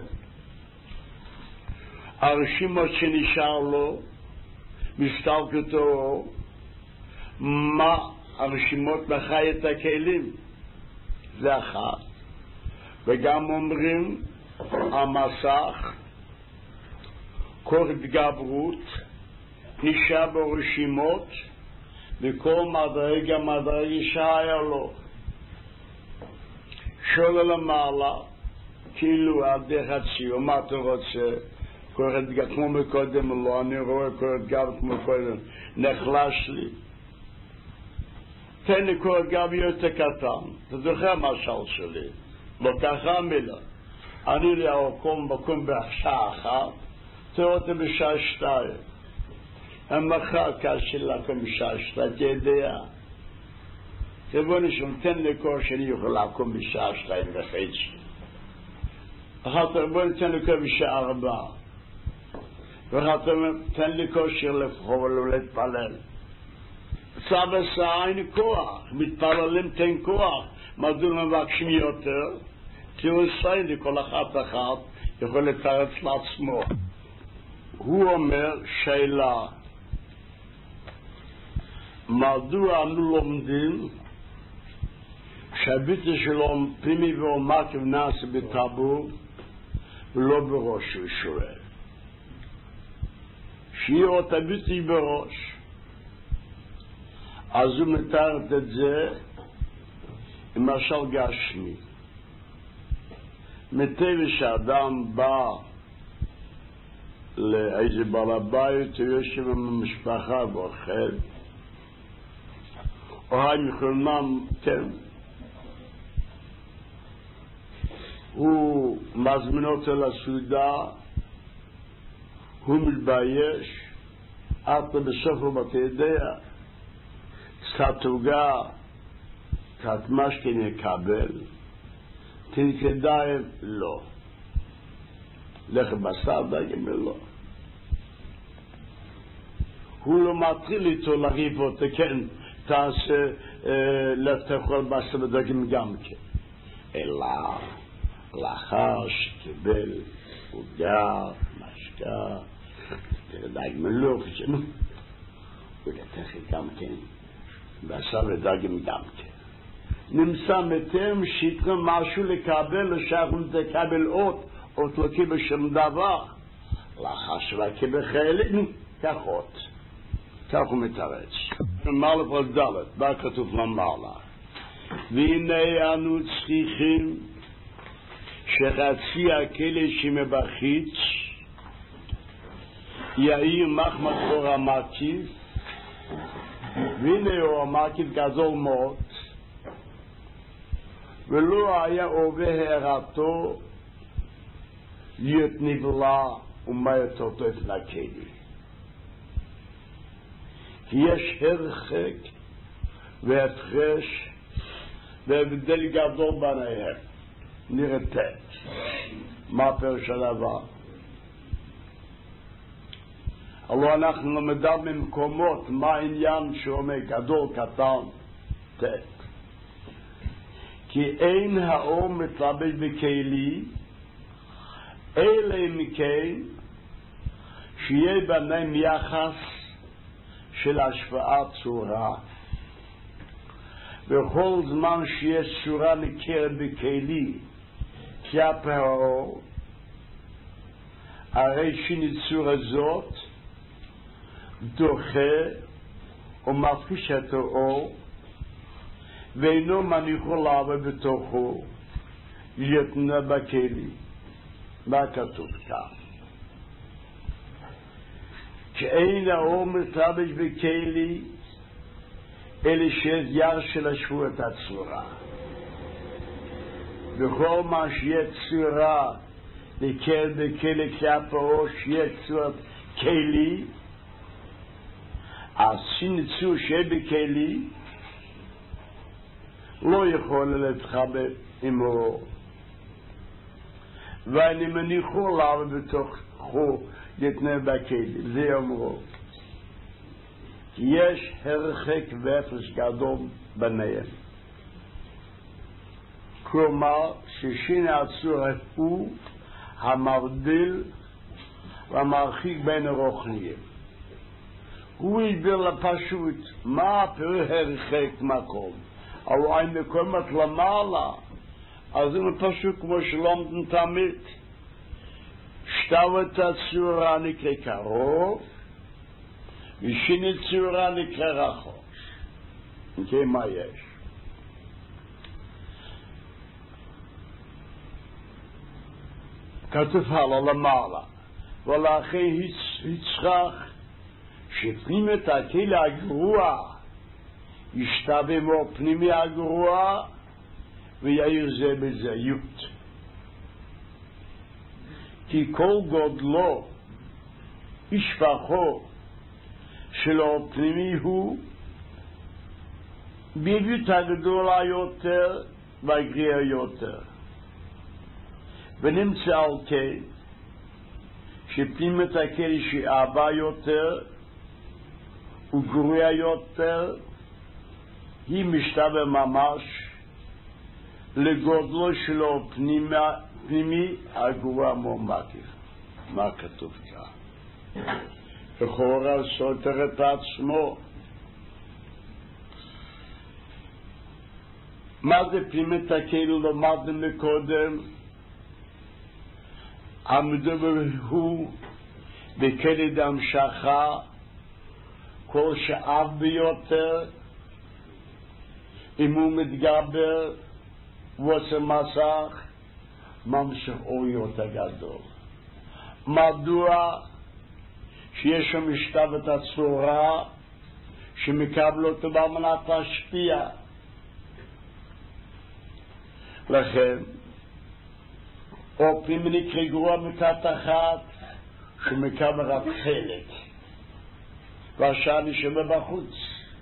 הרשימות שנשאר לו מסתלקתו, מה הרשימות בחי את הכלים? זה אחת. וגם אומרים המסך כוח התגברות נשאר ברשימות וכל מדרגה שהיה לו שואל למעלה כאילו עד חצי, מה אתה רוצה? כוח התגברות כמו מקודם, לא, אני רואה כוח התגברות כמו מקודם, נחלש לי. תן לי כוח התגברות יותר קטן. אתה זוכר משל שלי? לא ככה המילה. אני להקום בשעה אחת, תראה אותי בשעה 2. המחר קשה לקום בשעה 2, אתה יודע. תבוא נשום, תן לי כוח שאני יכול לקום בשעה 2:30. אחת בוא ניתן לי כוח בשעה 4. ואחת תן לי כוח לפחות ולהתפלל. צו עשה אין כוח, מתפללים תן כוח. מדוע מבקשים יותר? כי הוא ישראלי, כל אחת יכול לתרץ לעצמו. הוא אומר שאלה, מדוע אנו לומדים שהביטוי שלו פנימי ועומק ונעשה בטבור ולא בראש? הוא שואל. שיהיה אותה ביטוי בראש. אז הוא מתארת את זה למשל גשמי. מטבע שאדם בא לאיזה בעל הבית, הוא יושב עם המשפחה ואוכל, או הם יכולים, כן, הוא מזמין אותו לסעודה, הוא מתבייש, אתה בסוף הוא יודע, קצת עוגה, קצת משכן יקבל, תנקדיים לא. לחם בשר דגים לא. הוא לא מתחיל איתו לריב אותו, כן, תעשה לתאכל בשר ודגים גם כן. אלא לאחר שקיבל עוגה, משקה, דגים לא, הוא לתאכל גם כן, בשר ודגים גם כן. נמצא מטרם שיתנו משהו לקבל, לשאנחנו תקבל אות לא קיבל שום דבר. לאחר שלה קיבל חיילים, כך אות. כך הוא מתרץ. במלך ודלת, מה כתוב למעלה? והנה אנו צריכים שחצי הכלא שמבחיץ יאיר מחמד אור המקיף, והנה אור המקיף גדול מאוד, ולא היה עובר הערתו להיות נבלה ומאיר תורתו את הכלא. כי יש הרחק והפרש והבדל גדול ביניהם. נראה מה פירוש הדבר. הלוא אנחנו למדנו במקומות מה העניין שאומר גדול קטן כי אין האור מתלבש בכלי אלא אם כן שיהיה ביניהם יחס של השפעת צורה. בכל זמן שיש צורה ניכרת בכלי כלפי האור, הרי שניצורה זאת דוחה ומפגיש את האור ואינו מניחו לעבור בתוכו להיות בכלי. מה כתוב כאן? שאין האור מתלבש בכלי אלא שיש יער של השפועת הצורה. בכל מה שיהיה צורה ניכרת בכלי כלפי האור שיהיה צורת כלי, אז שניצור שיהיה בכלי לא יכול להתחבר עם האור. ואני מניחו לעבור בתוכו יתנה בכלי. זה אמרו. יש הרחק והפרש גדול ביניהם. כלומר, ששני הצורה הוא המבדיל והמרחיק בין הרוחניים. הוא הסביר לפשוט מה פירוש הרחק מקום. אבל אין מקומות למעלה, אז זה פשוט כמו שלומדים תמיד. שטבת הצורה נקרא קרוב, ושני צורה נקרא רחוק. כן, מה יש? כתוב הלאה למעלה, ולכן הצרך שפנימיות הכלא הגרוע ישתווה מאור פנימי הגרוע ויאיר זה בזהיות. כי כל גודלו השפחו של האור פנימי הוא בעברית הגדולה יותר והגריעה יותר. ונמצא על כן שפנימיות הכלא שהיא אהבה יותר וגרוע יותר היא משתווה ממש לגודלו שלו פנימי הגרוע מקיף. מה כתוב כאן? לכאורה סותר את עצמו. מה זה פנימיות הכלא? למדנו מקודם. המדובר הוא בכלא דהמשכה כל שאב ביותר אם הוא מתגבר ועושה מסך ממשיך אור יותר גדול. מדוע? שיש שם משתוות הצורה שמקבל אותו במנת להשפיע. לכן או פנימי נקרא גרוע מצד אחת שמקבל רק חלק והשאר נשמע בחוץ.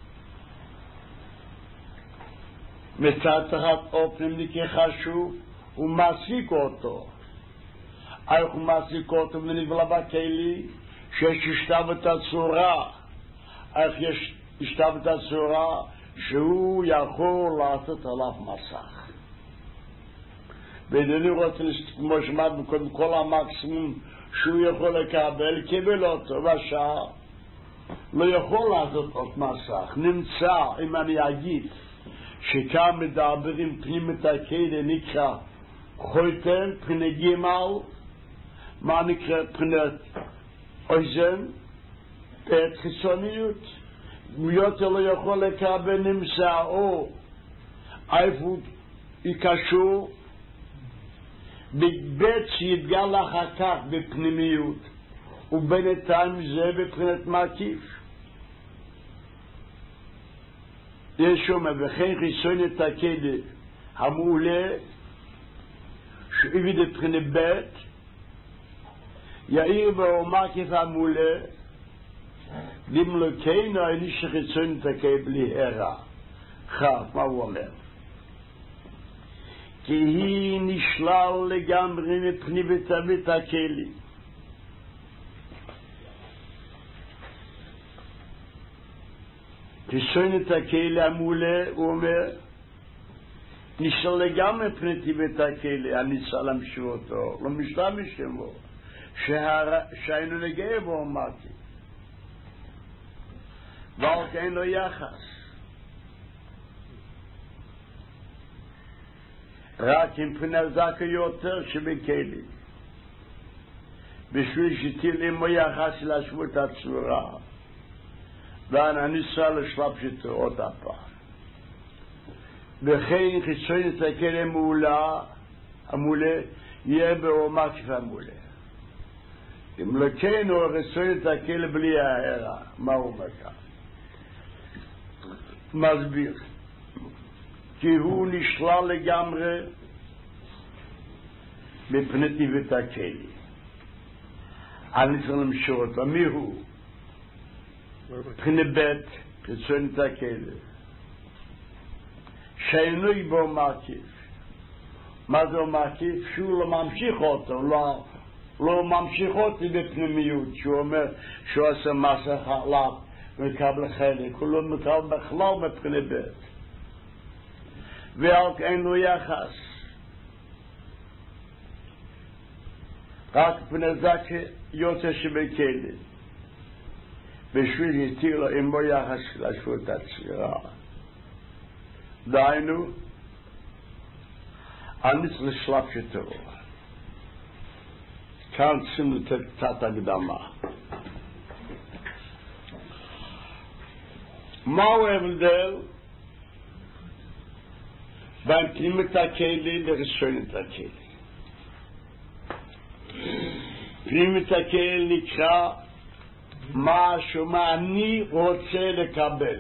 מצד אחת או פנימי נקרא חשוב הוא מעסיק אותו. איך הוא מעסיק אותו ונבלה בכלי? שיש השתוות הצורה. איך יש השתוות הצורה? שהוא יכול לעשות עליו מסך. ואינני רוצה כמו שמעת בקודם כל המקסימום שהוא יכול לקבל, קיבל אותו, והשאר לא יכול לעשות עוד מסך. נמצא, אם אני אגיד, שכאן מדברים פנימיות הכלא נקרא חוטן, פני גימל, מה נקרא פני אוזן, את חיצוניות. יותר לא יכול לקבל נמצא או איפה יקשור בבית שיתגל אחר כך בפנימיות ובינתיים זה בבחינת מקיף. יש שומע וכן חיסון את הכלא המעולה שהביא לבחינת בית יאיר באומקיף המעולה למלכנו איני שחיסון את הכלא בלי הרע חף. מה הוא אומר? כי היא נשלל לגמרי מפנימת בית הכלא חיסון את הכלא המעולה הוא אומר נשלל לגמרי מפנימת בית הכלא הניסה להמשיך אותו לא משתמש בו שהיינו נגעה בו אמרתי ועל כן לו יחס רק עם פנה זקה יותר שבכלא בשביל שתהיה למו יחס להשוות הצורה ואנה ניסה לשלב שתו עוד הפעם וכן חיסון את הכלא המעולה יהיה באומקיף המעולה אם לכנו חיסון את הכלא בלי ההרע. מה הוא מכאן? מסביר כי הוא נשלל לגמרי מפני בית הכלא. אני צריך למשוך אותו. מי הוא? פני בית חיסון את הכלא שאינוי בו מקיף. מה זה מקיף? שהוא לא ממשיך אותו, לא ממשיך אותי בפנימיות, שהוא אומר שהוא עושה מסע חלב מקבל חלק, הוא לא מקבל בכלל מבחינת בית ועל כן לו יחס רק פני זקה יותר שבכלא בשביל יתיר לו עמו יחס להשוות הצורה. דהיינו אני צריך לשלב שתו כאן צריכים לתת קצת הקדמה. מהו ההבדל בין פנימת הכלא לחיסון את הכלא? פנימת הכלא נקרא משהו מה אני רוצה לקבל.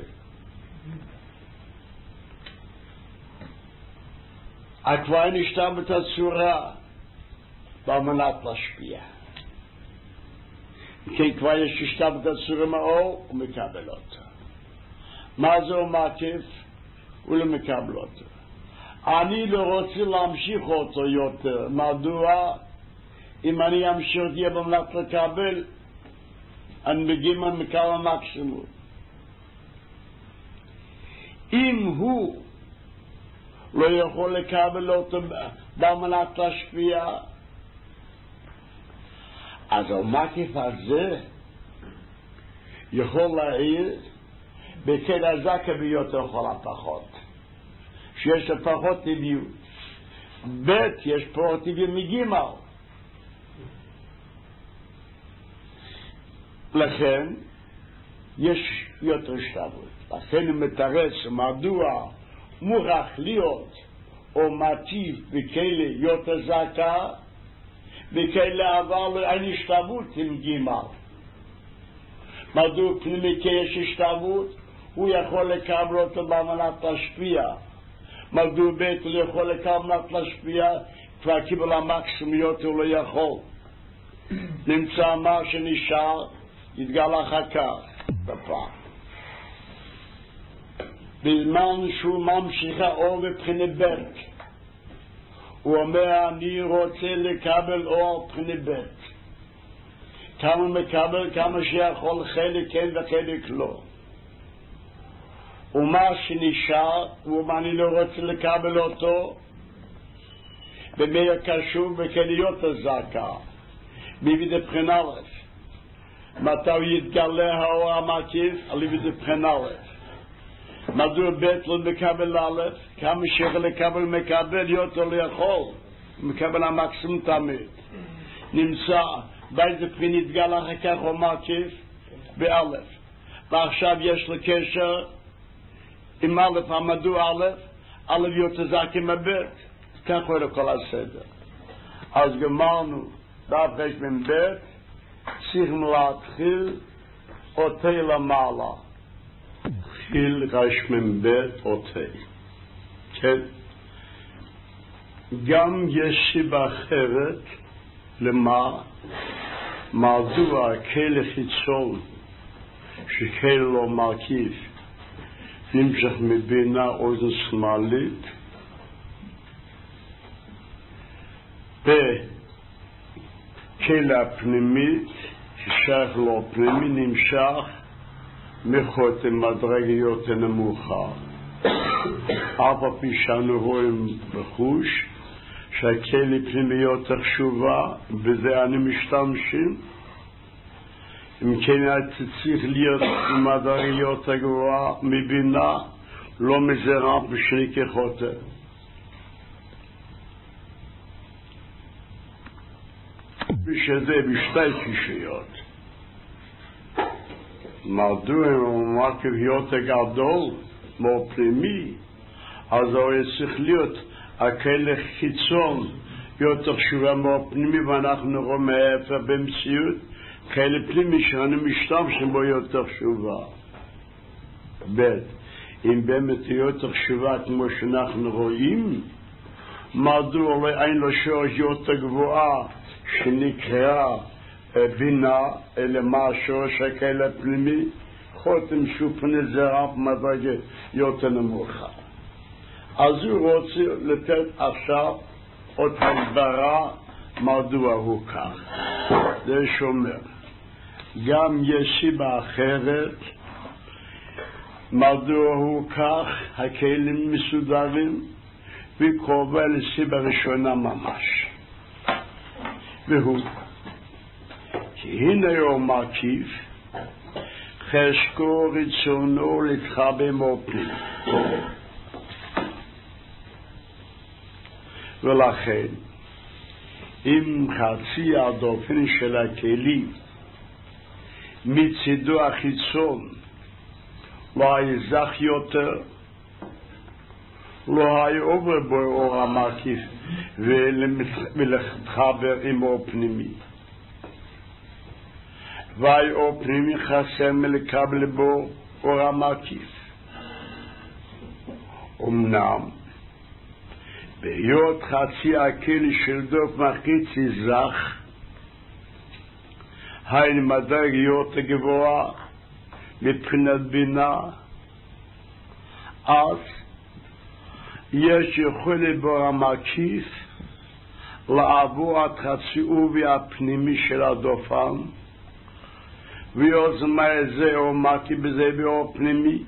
כבר נשתם את הצורה במנת להשפיע. כי כבר יש נשתם את הצורה מאור הוא מקבל אותו. מה זה מקיף? הוא לא מקבל אותו. אני לא רוצה להמשיך אותו יותר. מדוע? אם אני אמשיך תהיה במנת לקבל אני מגיע מקבל מקסימום. אם הוא לא יכול לקבל אותו במנת להשפיע אז המקיף הזה יכול להעיר בכן הזקה ביותר כל הפחות שיש לפחות טבעיות בית יש פה טבעי מגימל לכן יש יותר שתבות לכן הוא מתרץ מדוע מוכרח להיות או מטיף בכלא יותר זקה בכלא אבל אין השתבות עם גימל מדוע פנימי יש השתבות הוא יכול לקבל אותו במנת להשפיע מדוע בית הוא יכול לקבל במנת להשפיע כבר קיבל המקסימיות הוא לא יכול נמצא מה שנשאר יתגל אחר כך בפעם בזמן שהוא ממשיך האור בבחינת בית הוא אומר אני רוצה לקבל אור בבחינת בית כמה מקבל כמה שיכול חלק כן וחלק לא ומה שנשאר הוא אומר אני לא רוצה לקבל אותו במאה קשור בכליות הזקה בבית בחינת מתי הוא יתגלה האור המקיף על ידי בחינת מדוע בית לא מקבל א' כמה שיכול לקבל מקבל יותר לא יכול מקבל המקסימום תמיד נמצא באיזה פרין יתגלה אחר כך או מקיף באלף ועכשיו יש לו קשר עם א' עמדו א' יוצא כמבט, כך הוא לכל הסדר. אז גמרנו דף רמ"ב, צריכים להתחיל אותי למעלה. חיל רמ"ב אותי. כן? גם יש סיבה אחרת למה מדוע כלי חיצון שכלי לא מרכיב נמשך מבינה אוזן שמאלית בכלי הפנימית ששייך לו פנימי נמשך מחוט מדרגיות נמוכה. אף פי שאנו רואים בחוש שהכלי פנימיות חשובה, בזה אני משתמשים. אם כן צריך להיות מדרגיות הגבוהה מבינה, לא מזרע בשני כחוטה. ושזה בשתי קישיות. מדוע אם מרכיב יותר גדול כמו פנימי, אז הוא צריך להיות הכלי חיצון יותר חשובה כמו פנימי, ואנחנו רואים מאיפה במציאות כלי פנימי שאני משתמשים בו יותר חשובה. אם באמת יותר חשובה כמו שאנחנו רואים, מדוע אין לו שורש יותר גבוהה שנקרא בינה, אלא מה השורש הכלי הפנימי? חותם שופני זרע מדרגה יותר נמוכה. אז הוא רוצה לתת עכשיו עוד הסברה מדוע הוא כך. זה שומר. גם יש סיבה אחרת מדוע הוא כך, הכלים מסודרים, וקרובה לסיבה ראשונה ממש. והוא כי הנה הוא מרכיב חשקו רצונו להתחבא מפנים, ולכן אם חצי הדופן של הכלי מצידו החיצון לא היה זך יותר, לא היה עובר בו אור המקיף ולהתחבר עם אור פנימי, והיה אור פנימי חסר מלקבל בו אור המקיף. אמנם בהיות חצי הכלי של דוף מחיצי זך, היינו מדרגיות הגבוהה מבחינת בינה, אז יש יכולת בו המקיף לעבור את חצי עובי הפנימי של הדופן, ויוזמה זה או מקיף בזה באור פנימי.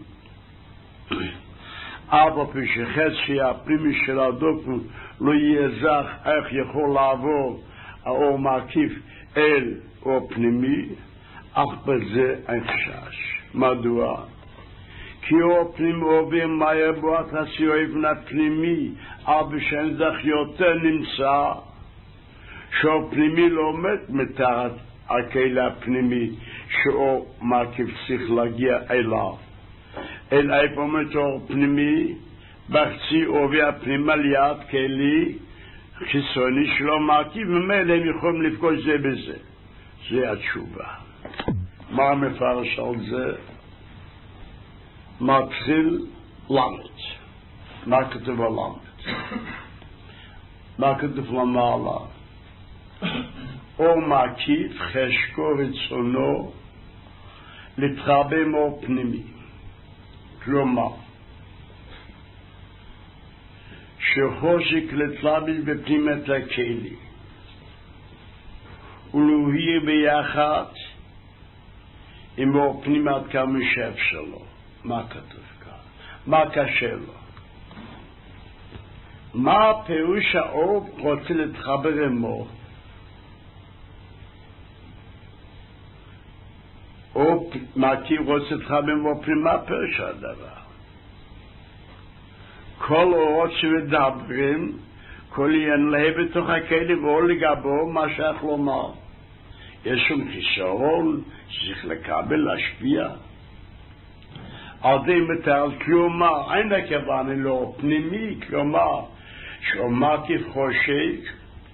אף פי שחצי הפנימי של הדופן לא יהיה זך, איך יכול לעבור האור מקיף אל אור פנימי, אך בזה אין חשש. מדוע? כי אור פנימי עובר מהר בו את הסיועבן הפנימי, אבל שאין זך יותר נמצא שאור פנימי לא עומד מתחת הכלי הפנימי שאור מקיף צריך להגיע אליו. אל איפה עומד אור פנימי? בחצי עובי הפנימה ליד כלי חיצוני שלא מקיף, ומאלה הם יכולים לפגוש זה בזה. זה התשובה. מה מפרש על זה? מתחיל למד. מה כתוב למד? מה כתוב למעלה? אור מקיף חשקו רצונו להתחבא מאור פנימי. כלומר, שחושק לתלבש בפנימת הכלי ולהויר ביחד עם אור פנימת כמה שאפשר לו. מה כתוב כאן? מה קשה לו? מה פירוש האור רוצה להתחבר עמו? או מקיף רוצה להתחבר עמו פנימה, פירוש הדבר. כל אורות שמדברים, כל עניין להם בתוך הכלי ואור לגבו מה שייך לומר. יש שום חיסרון שצריך לקבל, להשפיע. עדי מטל, כלומר, אין הכוונה לא פנימי, כלומר, שמעתי חושק,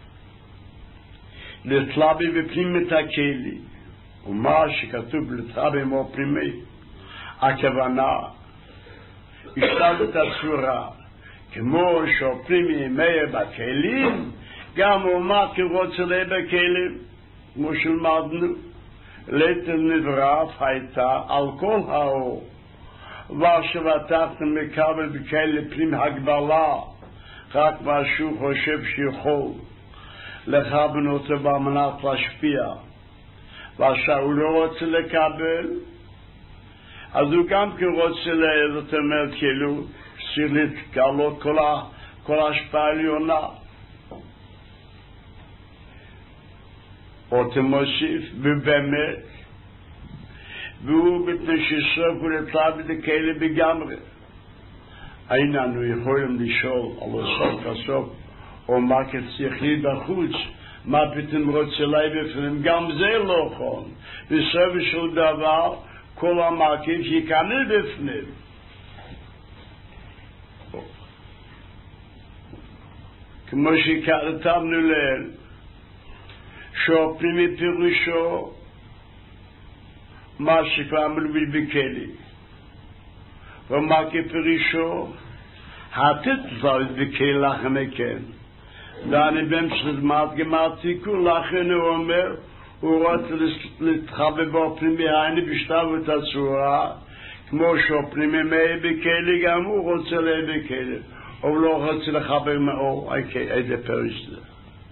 לטלבי בפנימית הכלי, ומה שכתוב לטלבי מו פנימי, הכוונה, השתלת הצורה, כמו שהפנימי ימיה בכלים, גם ומה כרוצה לה בכלים, כמו שלמדנו, ליתר נברף הייתה על כל האור, ושבטחתם מקבל בכלי פנים הגבלה, רק מה שהוא חושב שיכול לכוון אותו במנת להשפיע, והוא לא רוצה לקבל, אז הוא גם כן רוצה, זאת אומרת, כאילו, צריך להתגלות כל ההשפעה העליונה. אותם מוסיף, ובאמת, והוא בתנשסוף ולטלב את הכאלה בגמרי. איננו יכולים לשאול על הסוף הסוף, או מה כצריך לי בחוץ, מה פתאום רוצה לי בפנים, גם זה לא נכון. בסוף של דבר, כל המרכיב שיקנה בפנים. כמו שכתבנו לאל, שהפנימי פירושו, מה שכבר מלווה בכלי. ומה כפירושו, התתפלת בכלי לכן מכן. ואני בהמשך מעט גמר תיקון, לכן הוא אומר, הוא רוצה להתחבא בפנימי העיני בשלב את הצורה, כמו שהפנימי מאה בכלי, גם הוא רוצה לה בכלי. אבל לא רוצה לחבר מאור, איזה פירוש זה.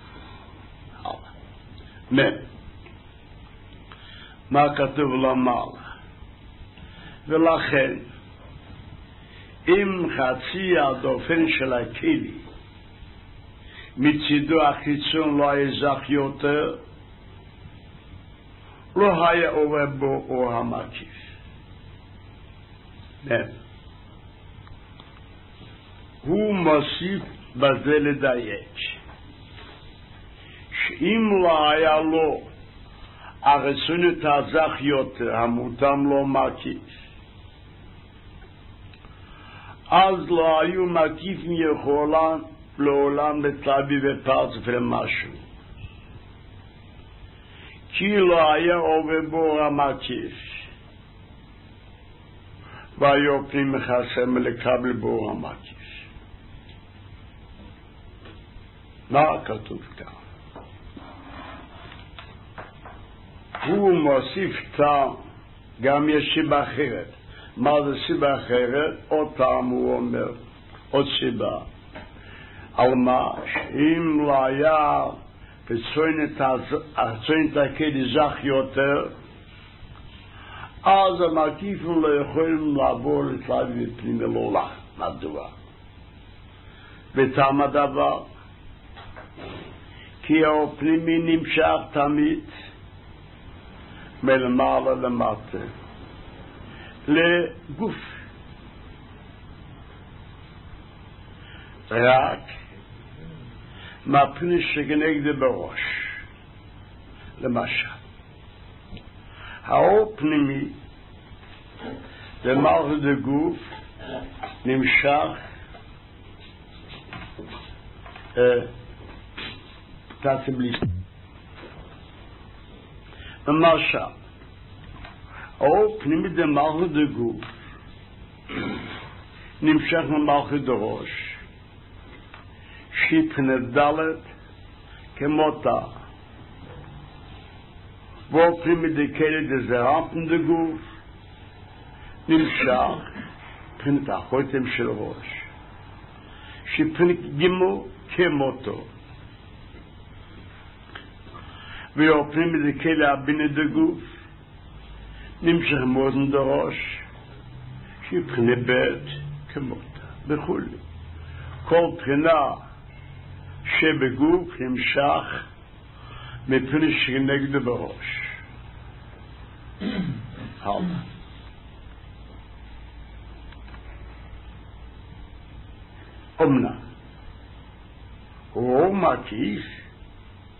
מה כתוב למעלה? ולכן, אם חצי הדופן של הכלי מצידו החיצון לא היה זך יותר, לא היה עובר בו אור המקיף. הוא מוסיף בזה לדייק, שאם לא היה לו הרצונות הזך יותר המותם לא מקיף, אז לא היו מקיפים יכולים לעולם לטלבי ופרצף למשהו, כי לא היה עובר בו המקיף, והיו פנים מחסם לקבל בו המקיף. מה כתוב כאן? הוא מוסיף טעם, גם יש סיבה אחרת. מה זה סיבה אחרת? עוד טעם הוא אומר, עוד סיבה. על מה? שאם לא היה בצוינת הכלי זך יותר, אז המקיפים לא יכולים לעבור לטלבי ופנימי לעולם. מדוע? וטעם הדבר, כי הפנימי נמשך תמיד מלמעלה למטה לגוף, רק מהפני שכנגד בראש. למשל, האור פנימי למעלה לגוף נמשך תעצבלי. למשל, האור פנימי למעלה לגוף נמשך למעלה לראש, שיפנה דלת כמותה, ואור פנימי דקלת דזרמפן לגוף נמשך פנת החותם של ראש, שפנת גימו כמותו, ואור פנימי דקלת הבינה דגוף נמשך מוזן דראש, שפנת בית כמותה, וכו'. כל בחינה שבגוף נמשך מפני שכנגד בראש. הלאה. אמנם, הוא מקיף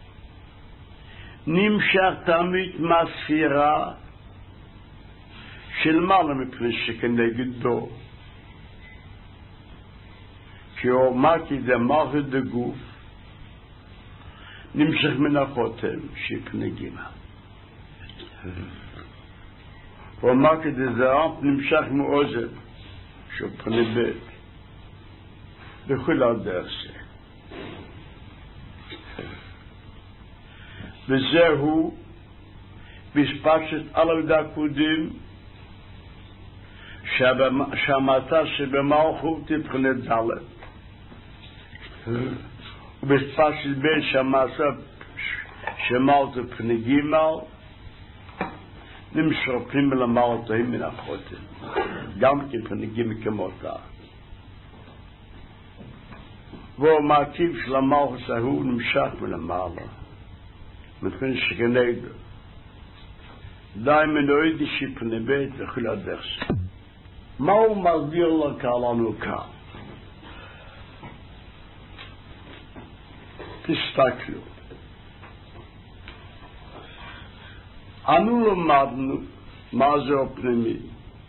נמשך תמיד מהספירה של מעלה מפני שכנגדו. כי אומקי דמלכות דגוף נמשך מן החותם שכנגימה. אומקי דזרעם נמשך מאוזן שפני בית. בכל הדרך זה. וזהו בספשת על הדקודים שהמטה שבמלכות תבחנה דלת ובספשת בין שהמעשה שמלת תבחנה גימל נמשרפים למלתים מן החותם גם תבחנה גימל כמותה והמעטיב של המלכות ההוא נמשך מלמעלה מפני שכנגדו די מנועד שפני בית וכל הדרך. מה הוא מסביר לנו כאן? תסתכלו. אנו למדנו מה זה הפנימי.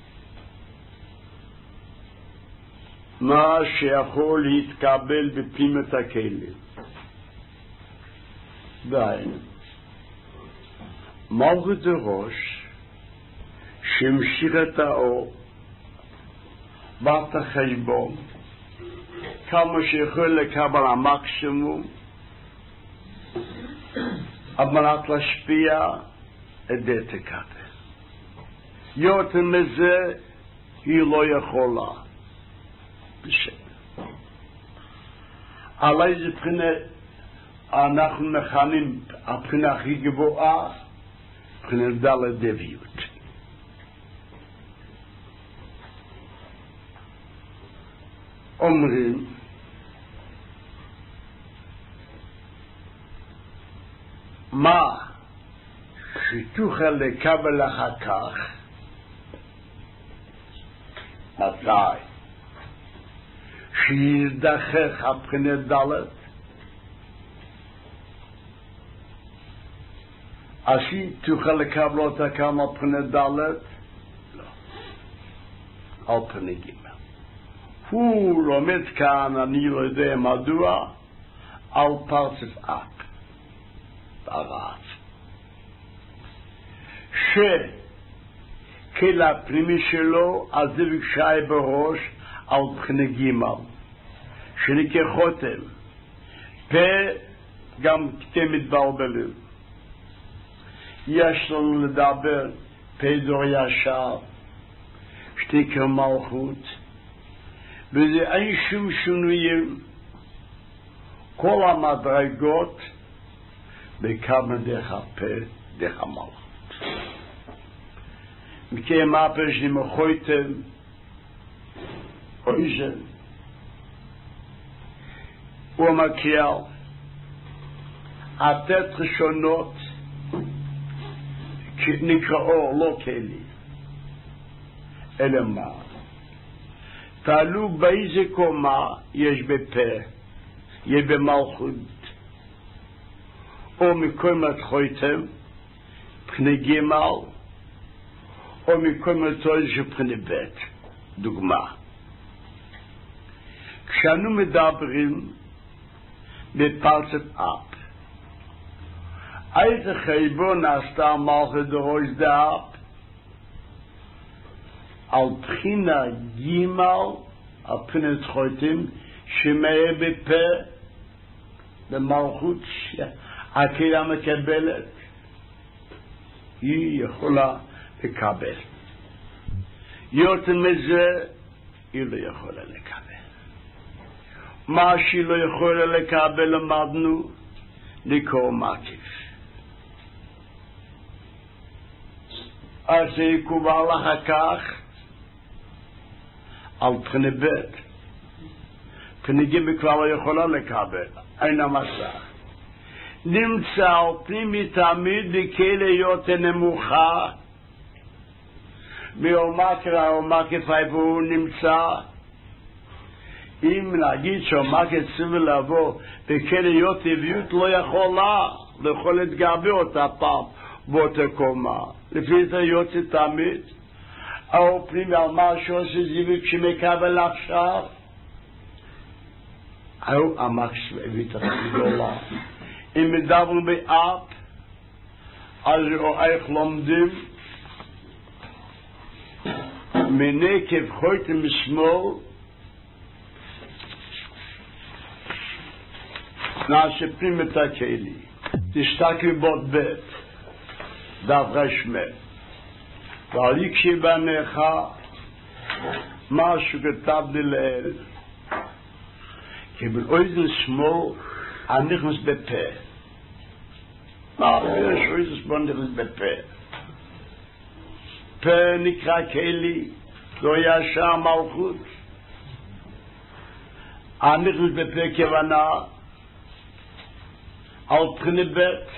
מה שיכול להתקבל בפנימיות הכלים. די. מלכות הראש שהמשיך את האור בת החשבון כמה שיכול לקבל המקסימום על מנת להשפיע את דתקת יותר מזה היא לא יכולה בשביל על איזה בחינה אנחנו מכנים הבחינה הכי גבוהה בחינת דלת דביות. אומרים מה שתוכל לקבל אחר כך מתי שיזדחך הבחינת דלת אז היא תוכל לקבל אותה כמה פני דלת? לא. על פני גימל. הוא לומד כאן, אני לא יודע מדוע, על פרצף אק. ברעב. שכל הפנימי שלו, אז זה בקשי בראש על פני גימל. שנקרא חותם. וגם כתם מתבלבלים. יש לנו לדבר פדור ישר שתיקר מלכות וזה אין שום שינויים כל המדרגות בכמה דרך הפה דרך המלכות מכם הפה שנמחויתם אויזן ומקיאל התת ראשונות נקראו לא כלי אלא מה תעלו באיזה קומה יש בפה יש במלכות או מכל מתחויתם פני גימל או מכל מתחויתם שפני בית דוגמה כשאנו מדברים בפרצת אפ איזה חייבון נעשתה מלכות דרוש דאפ על בחינה גימל על בחינת חויטים שמהיה בפה במלכות שהקהילה מקבלת היא יכולה לקבל יותר מזה היא לא יכולה לקבל מה שהיא לא יכולה לקבל למדנו לקרוא מקיף אז זה יקובל אחר כך על פני בית פני גימל כבר לא יכולה לקבל אין המסך נמצא על פנימי תמיד בכאלה יותר נמוכה מאומקר האומקף איפה הוא נמצא אם נגיד שאומקר ציבל לבוא בכאלה יותר טבעיות לא יכול להתגבר אותה פעם באותה קומה לפי זה יוצא תמיד או פנימי על משהו שזיוויק שמקבל עכשיו, או המקס הביא תחת גדולה. אם מדברים באפ, אז איך לומדים מנקב חויתם משמאל, נעשה פנימי את הכלי. תסתכלי בות בית, דף רשמי. ועל יקשי בניך, משהו כתב לי לאל, כי באוזן שמאל, נכנס בפה. יש אוזן שמאל נכנס בפה. פה נקרא כלי, לא ישר מלכות. נכנס בפה כוונה, על פני בית,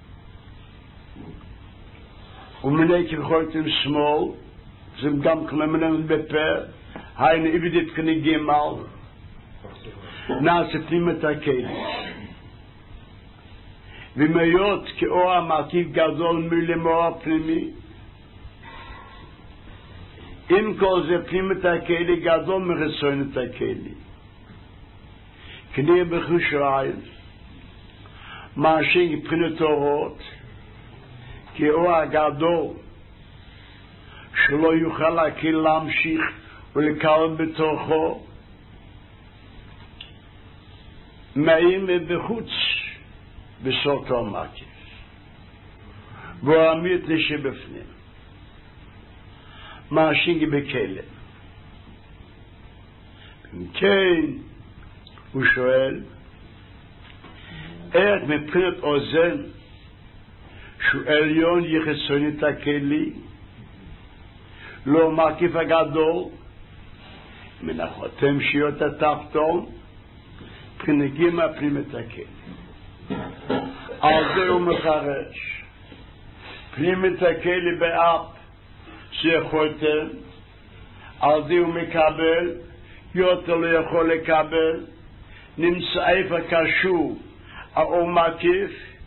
ומני כבחויתם שמאל, זה גם כממנם בפה, היינו איבדת כני גמל, נעשה פנים את הכלי. ומיות כאור המקיף גדול מלמור הפנימי, עם כל זה פנים את הכלי גדול מרצון את הכלי. כני בחושריים, מאשים מבחינת אורות, כי אור הגדול שלא יוכל להכיל להמשיך ולקרב בתוכו, מאים בחוץ בסוף המקיף, והאמית לשבפנים, מאשים בכלם. כן, הוא שואל, איך מבחינת אוזן שהוא עליון יחסון את הכלי, לא מקיף הגדול, מן החותם שיות התחתון, פנגים הפנים את הכלי. על זה הוא מחרש, פנים את הכלי באפ שחותם, על זה הוא מקבל, יותר לא יכול לקבל, נמצא איפה קשור, האור מקיף,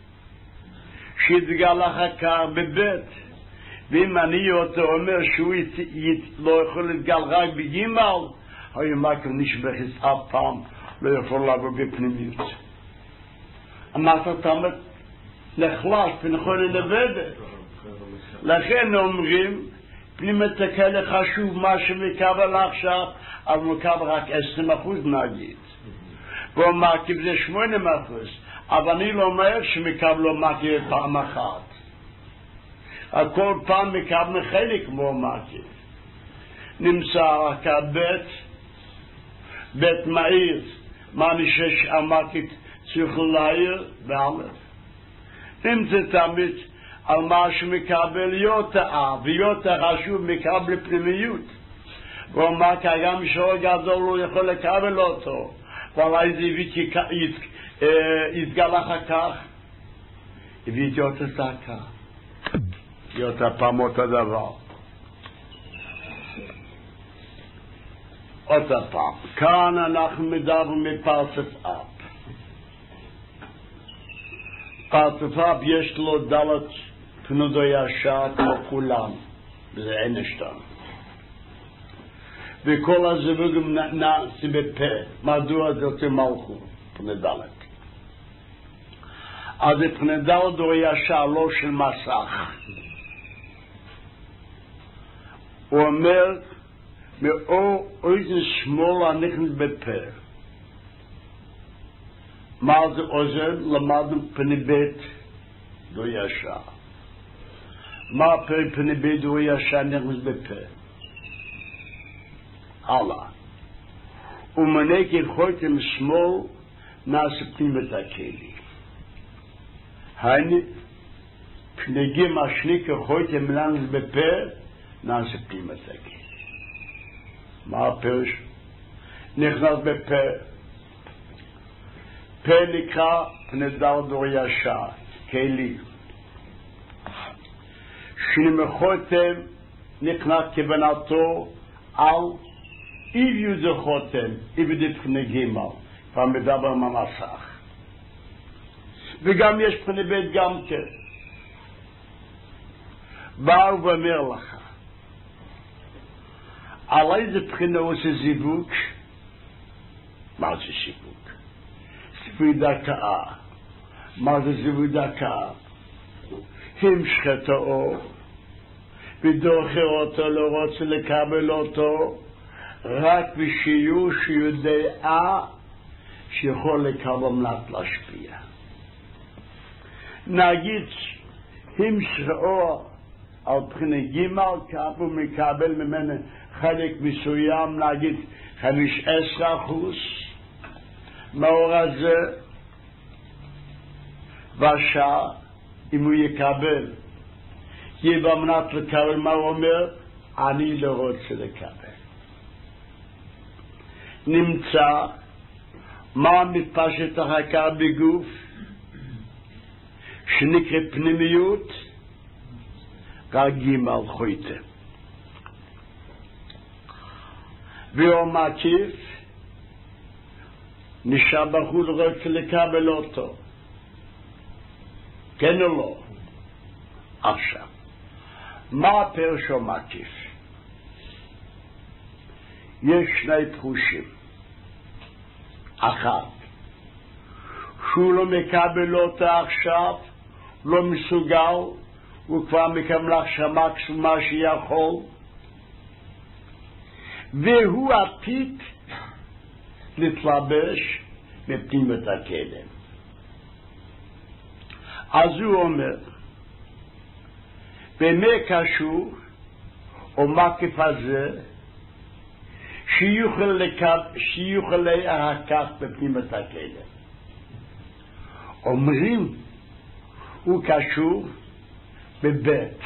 שיתגלה אחר כך בבית, ואם אני אותו אומר שהוא לא יכול להתגל רק בגימל, היו מקיף נשבחס אף פעם, לא יכול לבוא בפנימיות. אמרת תמת נחלש, פנחון לנבדת. לכן אומרים, פנימת הכלי חשוב מה שמקבל עכשיו, אבל מקבל רק 20% נגיד. והוא מקיף זה 80%. אבל אני לא אומר שמקבלו מקיף פעם אחת. כל פעם מקבל חלק כמו מקיף. נמצא רק בית מאיר, מה נשש המקיף צריך להעיר באלף. נמצא תמיד על מה שמקבל יותר ויותר חשוב מקבל פנימיות. והוא אומר גם שור גדול לא יכול לקבל אותו. אבל איזה יתגל אחר כך, הביא יותר זקה, יותר פעם אותו דבר. עוד פעם, כאן אנחנו מדברים מפרצף אף. פרצף אף יש לו דלת פנודו ישר כמו כולם, וזה אין אשתם. וכל הזיווגים נעשי בפה, מדוע זה יותר מלכות, פנדלת. אז פנדלת הוא ישר לא של מסך. הוא אומר, מאור אוזן שמאל הנכנס בפה. מה זה אוזן? למדנו פני בית דו ישר. מה פני בית דו ישר נכנס בפה? הלאה. ומנה כחותם שמאל נעשה פנים את הכלי. היינו פנגים השני כחותם לנס בפה נעשה פנים את הכלי. מה הפרש? נכנס בפה. פה נקרא פנדל דור ישר, כלי. שנמחותם נכנס כבנתו על איביו זה חותם, איביו זה פני גימל, כבר מדבר ממסך. וגם יש פני בית גם כן. בא ואומר לך, על איזה בחינה עושה זיווג? מה זה זיווג? זיווי דקה. מה זה זיווי דקה? המשכת האור ודוחר אותו, לא רוצה לקבל אותו רק בשיעור שיודע שיכול לקבל מנת להשפיע. נגיד המשך האור על בחינה ג' כמה הוא מקבל ממנו חלק מסוים, נגיד 15% מהאור הזה, והשעה אם הוא יקבל יהיה במנת לקבל. מה הוא אומר? אני לא רוצה לקבל. נמצא מה מתפשט אחר כך בגוף שנקרא פנימיות, רק ג' חויטה. והוא מקיף נשאר בחוץ רוצה לקבל אותו, כן או לא? עכשיו, מה הפרשו מקיף? יש שני תחושים. אחת, שהוא לא מקבל אותה עכשיו, לא מסוגל, הוא כבר מקבל עכשיו מקסימום מה שיכול, והוא עתיד להתלבש בפנימיות הכלם. אז הוא אומר, במה קשור או מקיף הזה שיוכל להכך בפנימיות הכלם? אומרים הוא קשור בבית,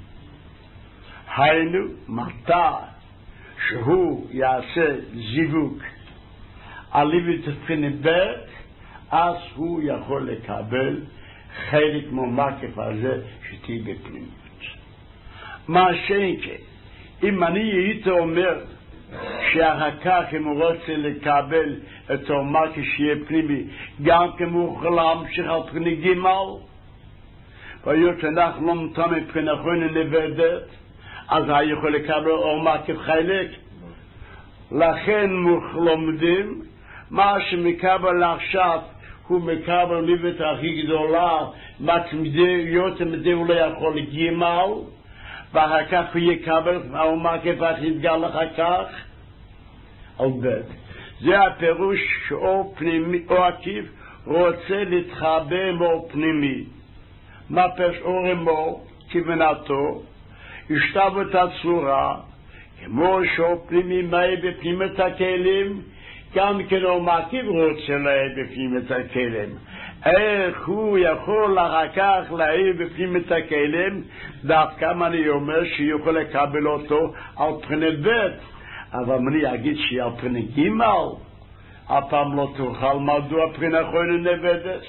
היינו מתי שהוא יעשה זיווג על ידי תבחינת בית, אז הוא יכול לקבל חלק מהמקיף הזה שתהיה בפנימיות. מה שאינכן, אם אני הייתי אומר שאחר כך אם הוא רוצה לקבל את המקיף שיהיה פנימי, גם כמו הוא יכול להמשיך על בחינה ג', והיות שאנחנו לא מותרים מבחינה אחרונה נבדת, אז הוא יכול לקבל מקיף חלק. לכן לומדים מה שמקבל עכשיו הוא מקבל מבית הכי גדולה, יותר מדי הוא לא יכול לג', ואחר כך הוא יקבל המקיף הכי גדול אחר כך על בית. זה הפירוש שאור פנימי או עקיף רוצה להתחבא מאור פנימי. מה פירוש אור אמור? כוונתו השתוות הצורה כמו שאור פנימי מהי בפנימיות הכלים, גם כן אור מקיף רוצה להעיר בפנימיות הכלים. איך הוא יכול אחר כך להעיר בפנימיות הכלים? דווקא אני אומר שיכול לקבל אותו על בחינת בית, אבל אני אגיד שהיא על בחינת ג', הפעם לא תוכל. מדוע בחינה אחרונה נבדת?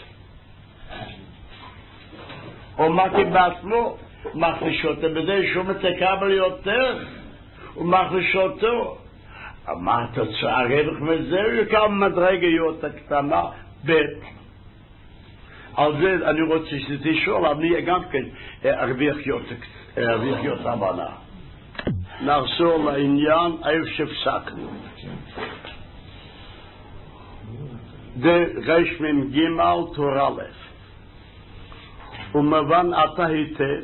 או מקיף בעצמו מחליש אותו בזה שהוא מתקבל יותר, הוא מחליש אותו. מה התוצאה? הרווח מזה הוא יקבל מדרגה יותר קטנה בית. על זה אני רוצה שתשאול, אני גם כן ארוויח יותר הבנה. נחזור לעניין איפה שהפסקנו. זה רש מ"ג תורה א', ומובן אתה היטב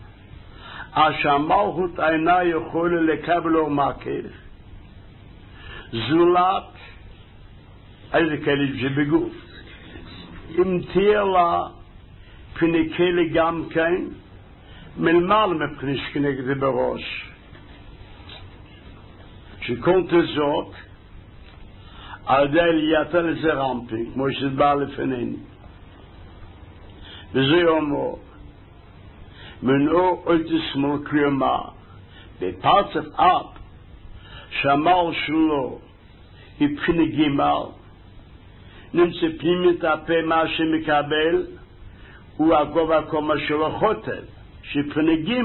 שהמלכות אינה יכולה לקבל אור מקיף זולת איזה כלי שבגוף. אם תהיה לה פני כלי גם כן מלמעלה מבחינה שכנגד זה בראש, שכל תזאת על ידי עלייתה לזה רמפי כמו שבא לפנינו, וזה אומר מנעו אל תשמאל קרימה בפרצף אב שהמל שלו היא בחינה ג', נמצא פנימית הפה מה שמקבל הוא הגובה הקומה שלו חוטל שבחינה ג',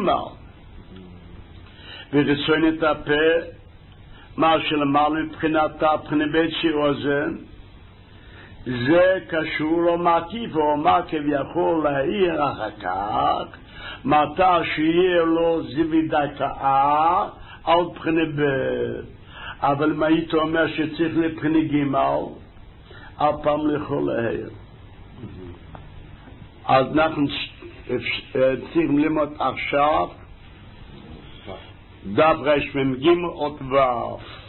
ורצונת הפה מה שלמעלה מבחינת הבחינה בית שאוזן, זה קשור לו מקיף, או מקיף יכול להעיר אחר כך מתי שיהיה לו זיווי דקה על בחינה ב... אבל מה היית אומר שצריך לבחינה גימל, על פעם לכל להר. אז אנחנו צריכים ללמוד עכשיו דף רשמם גימל עוד ואף.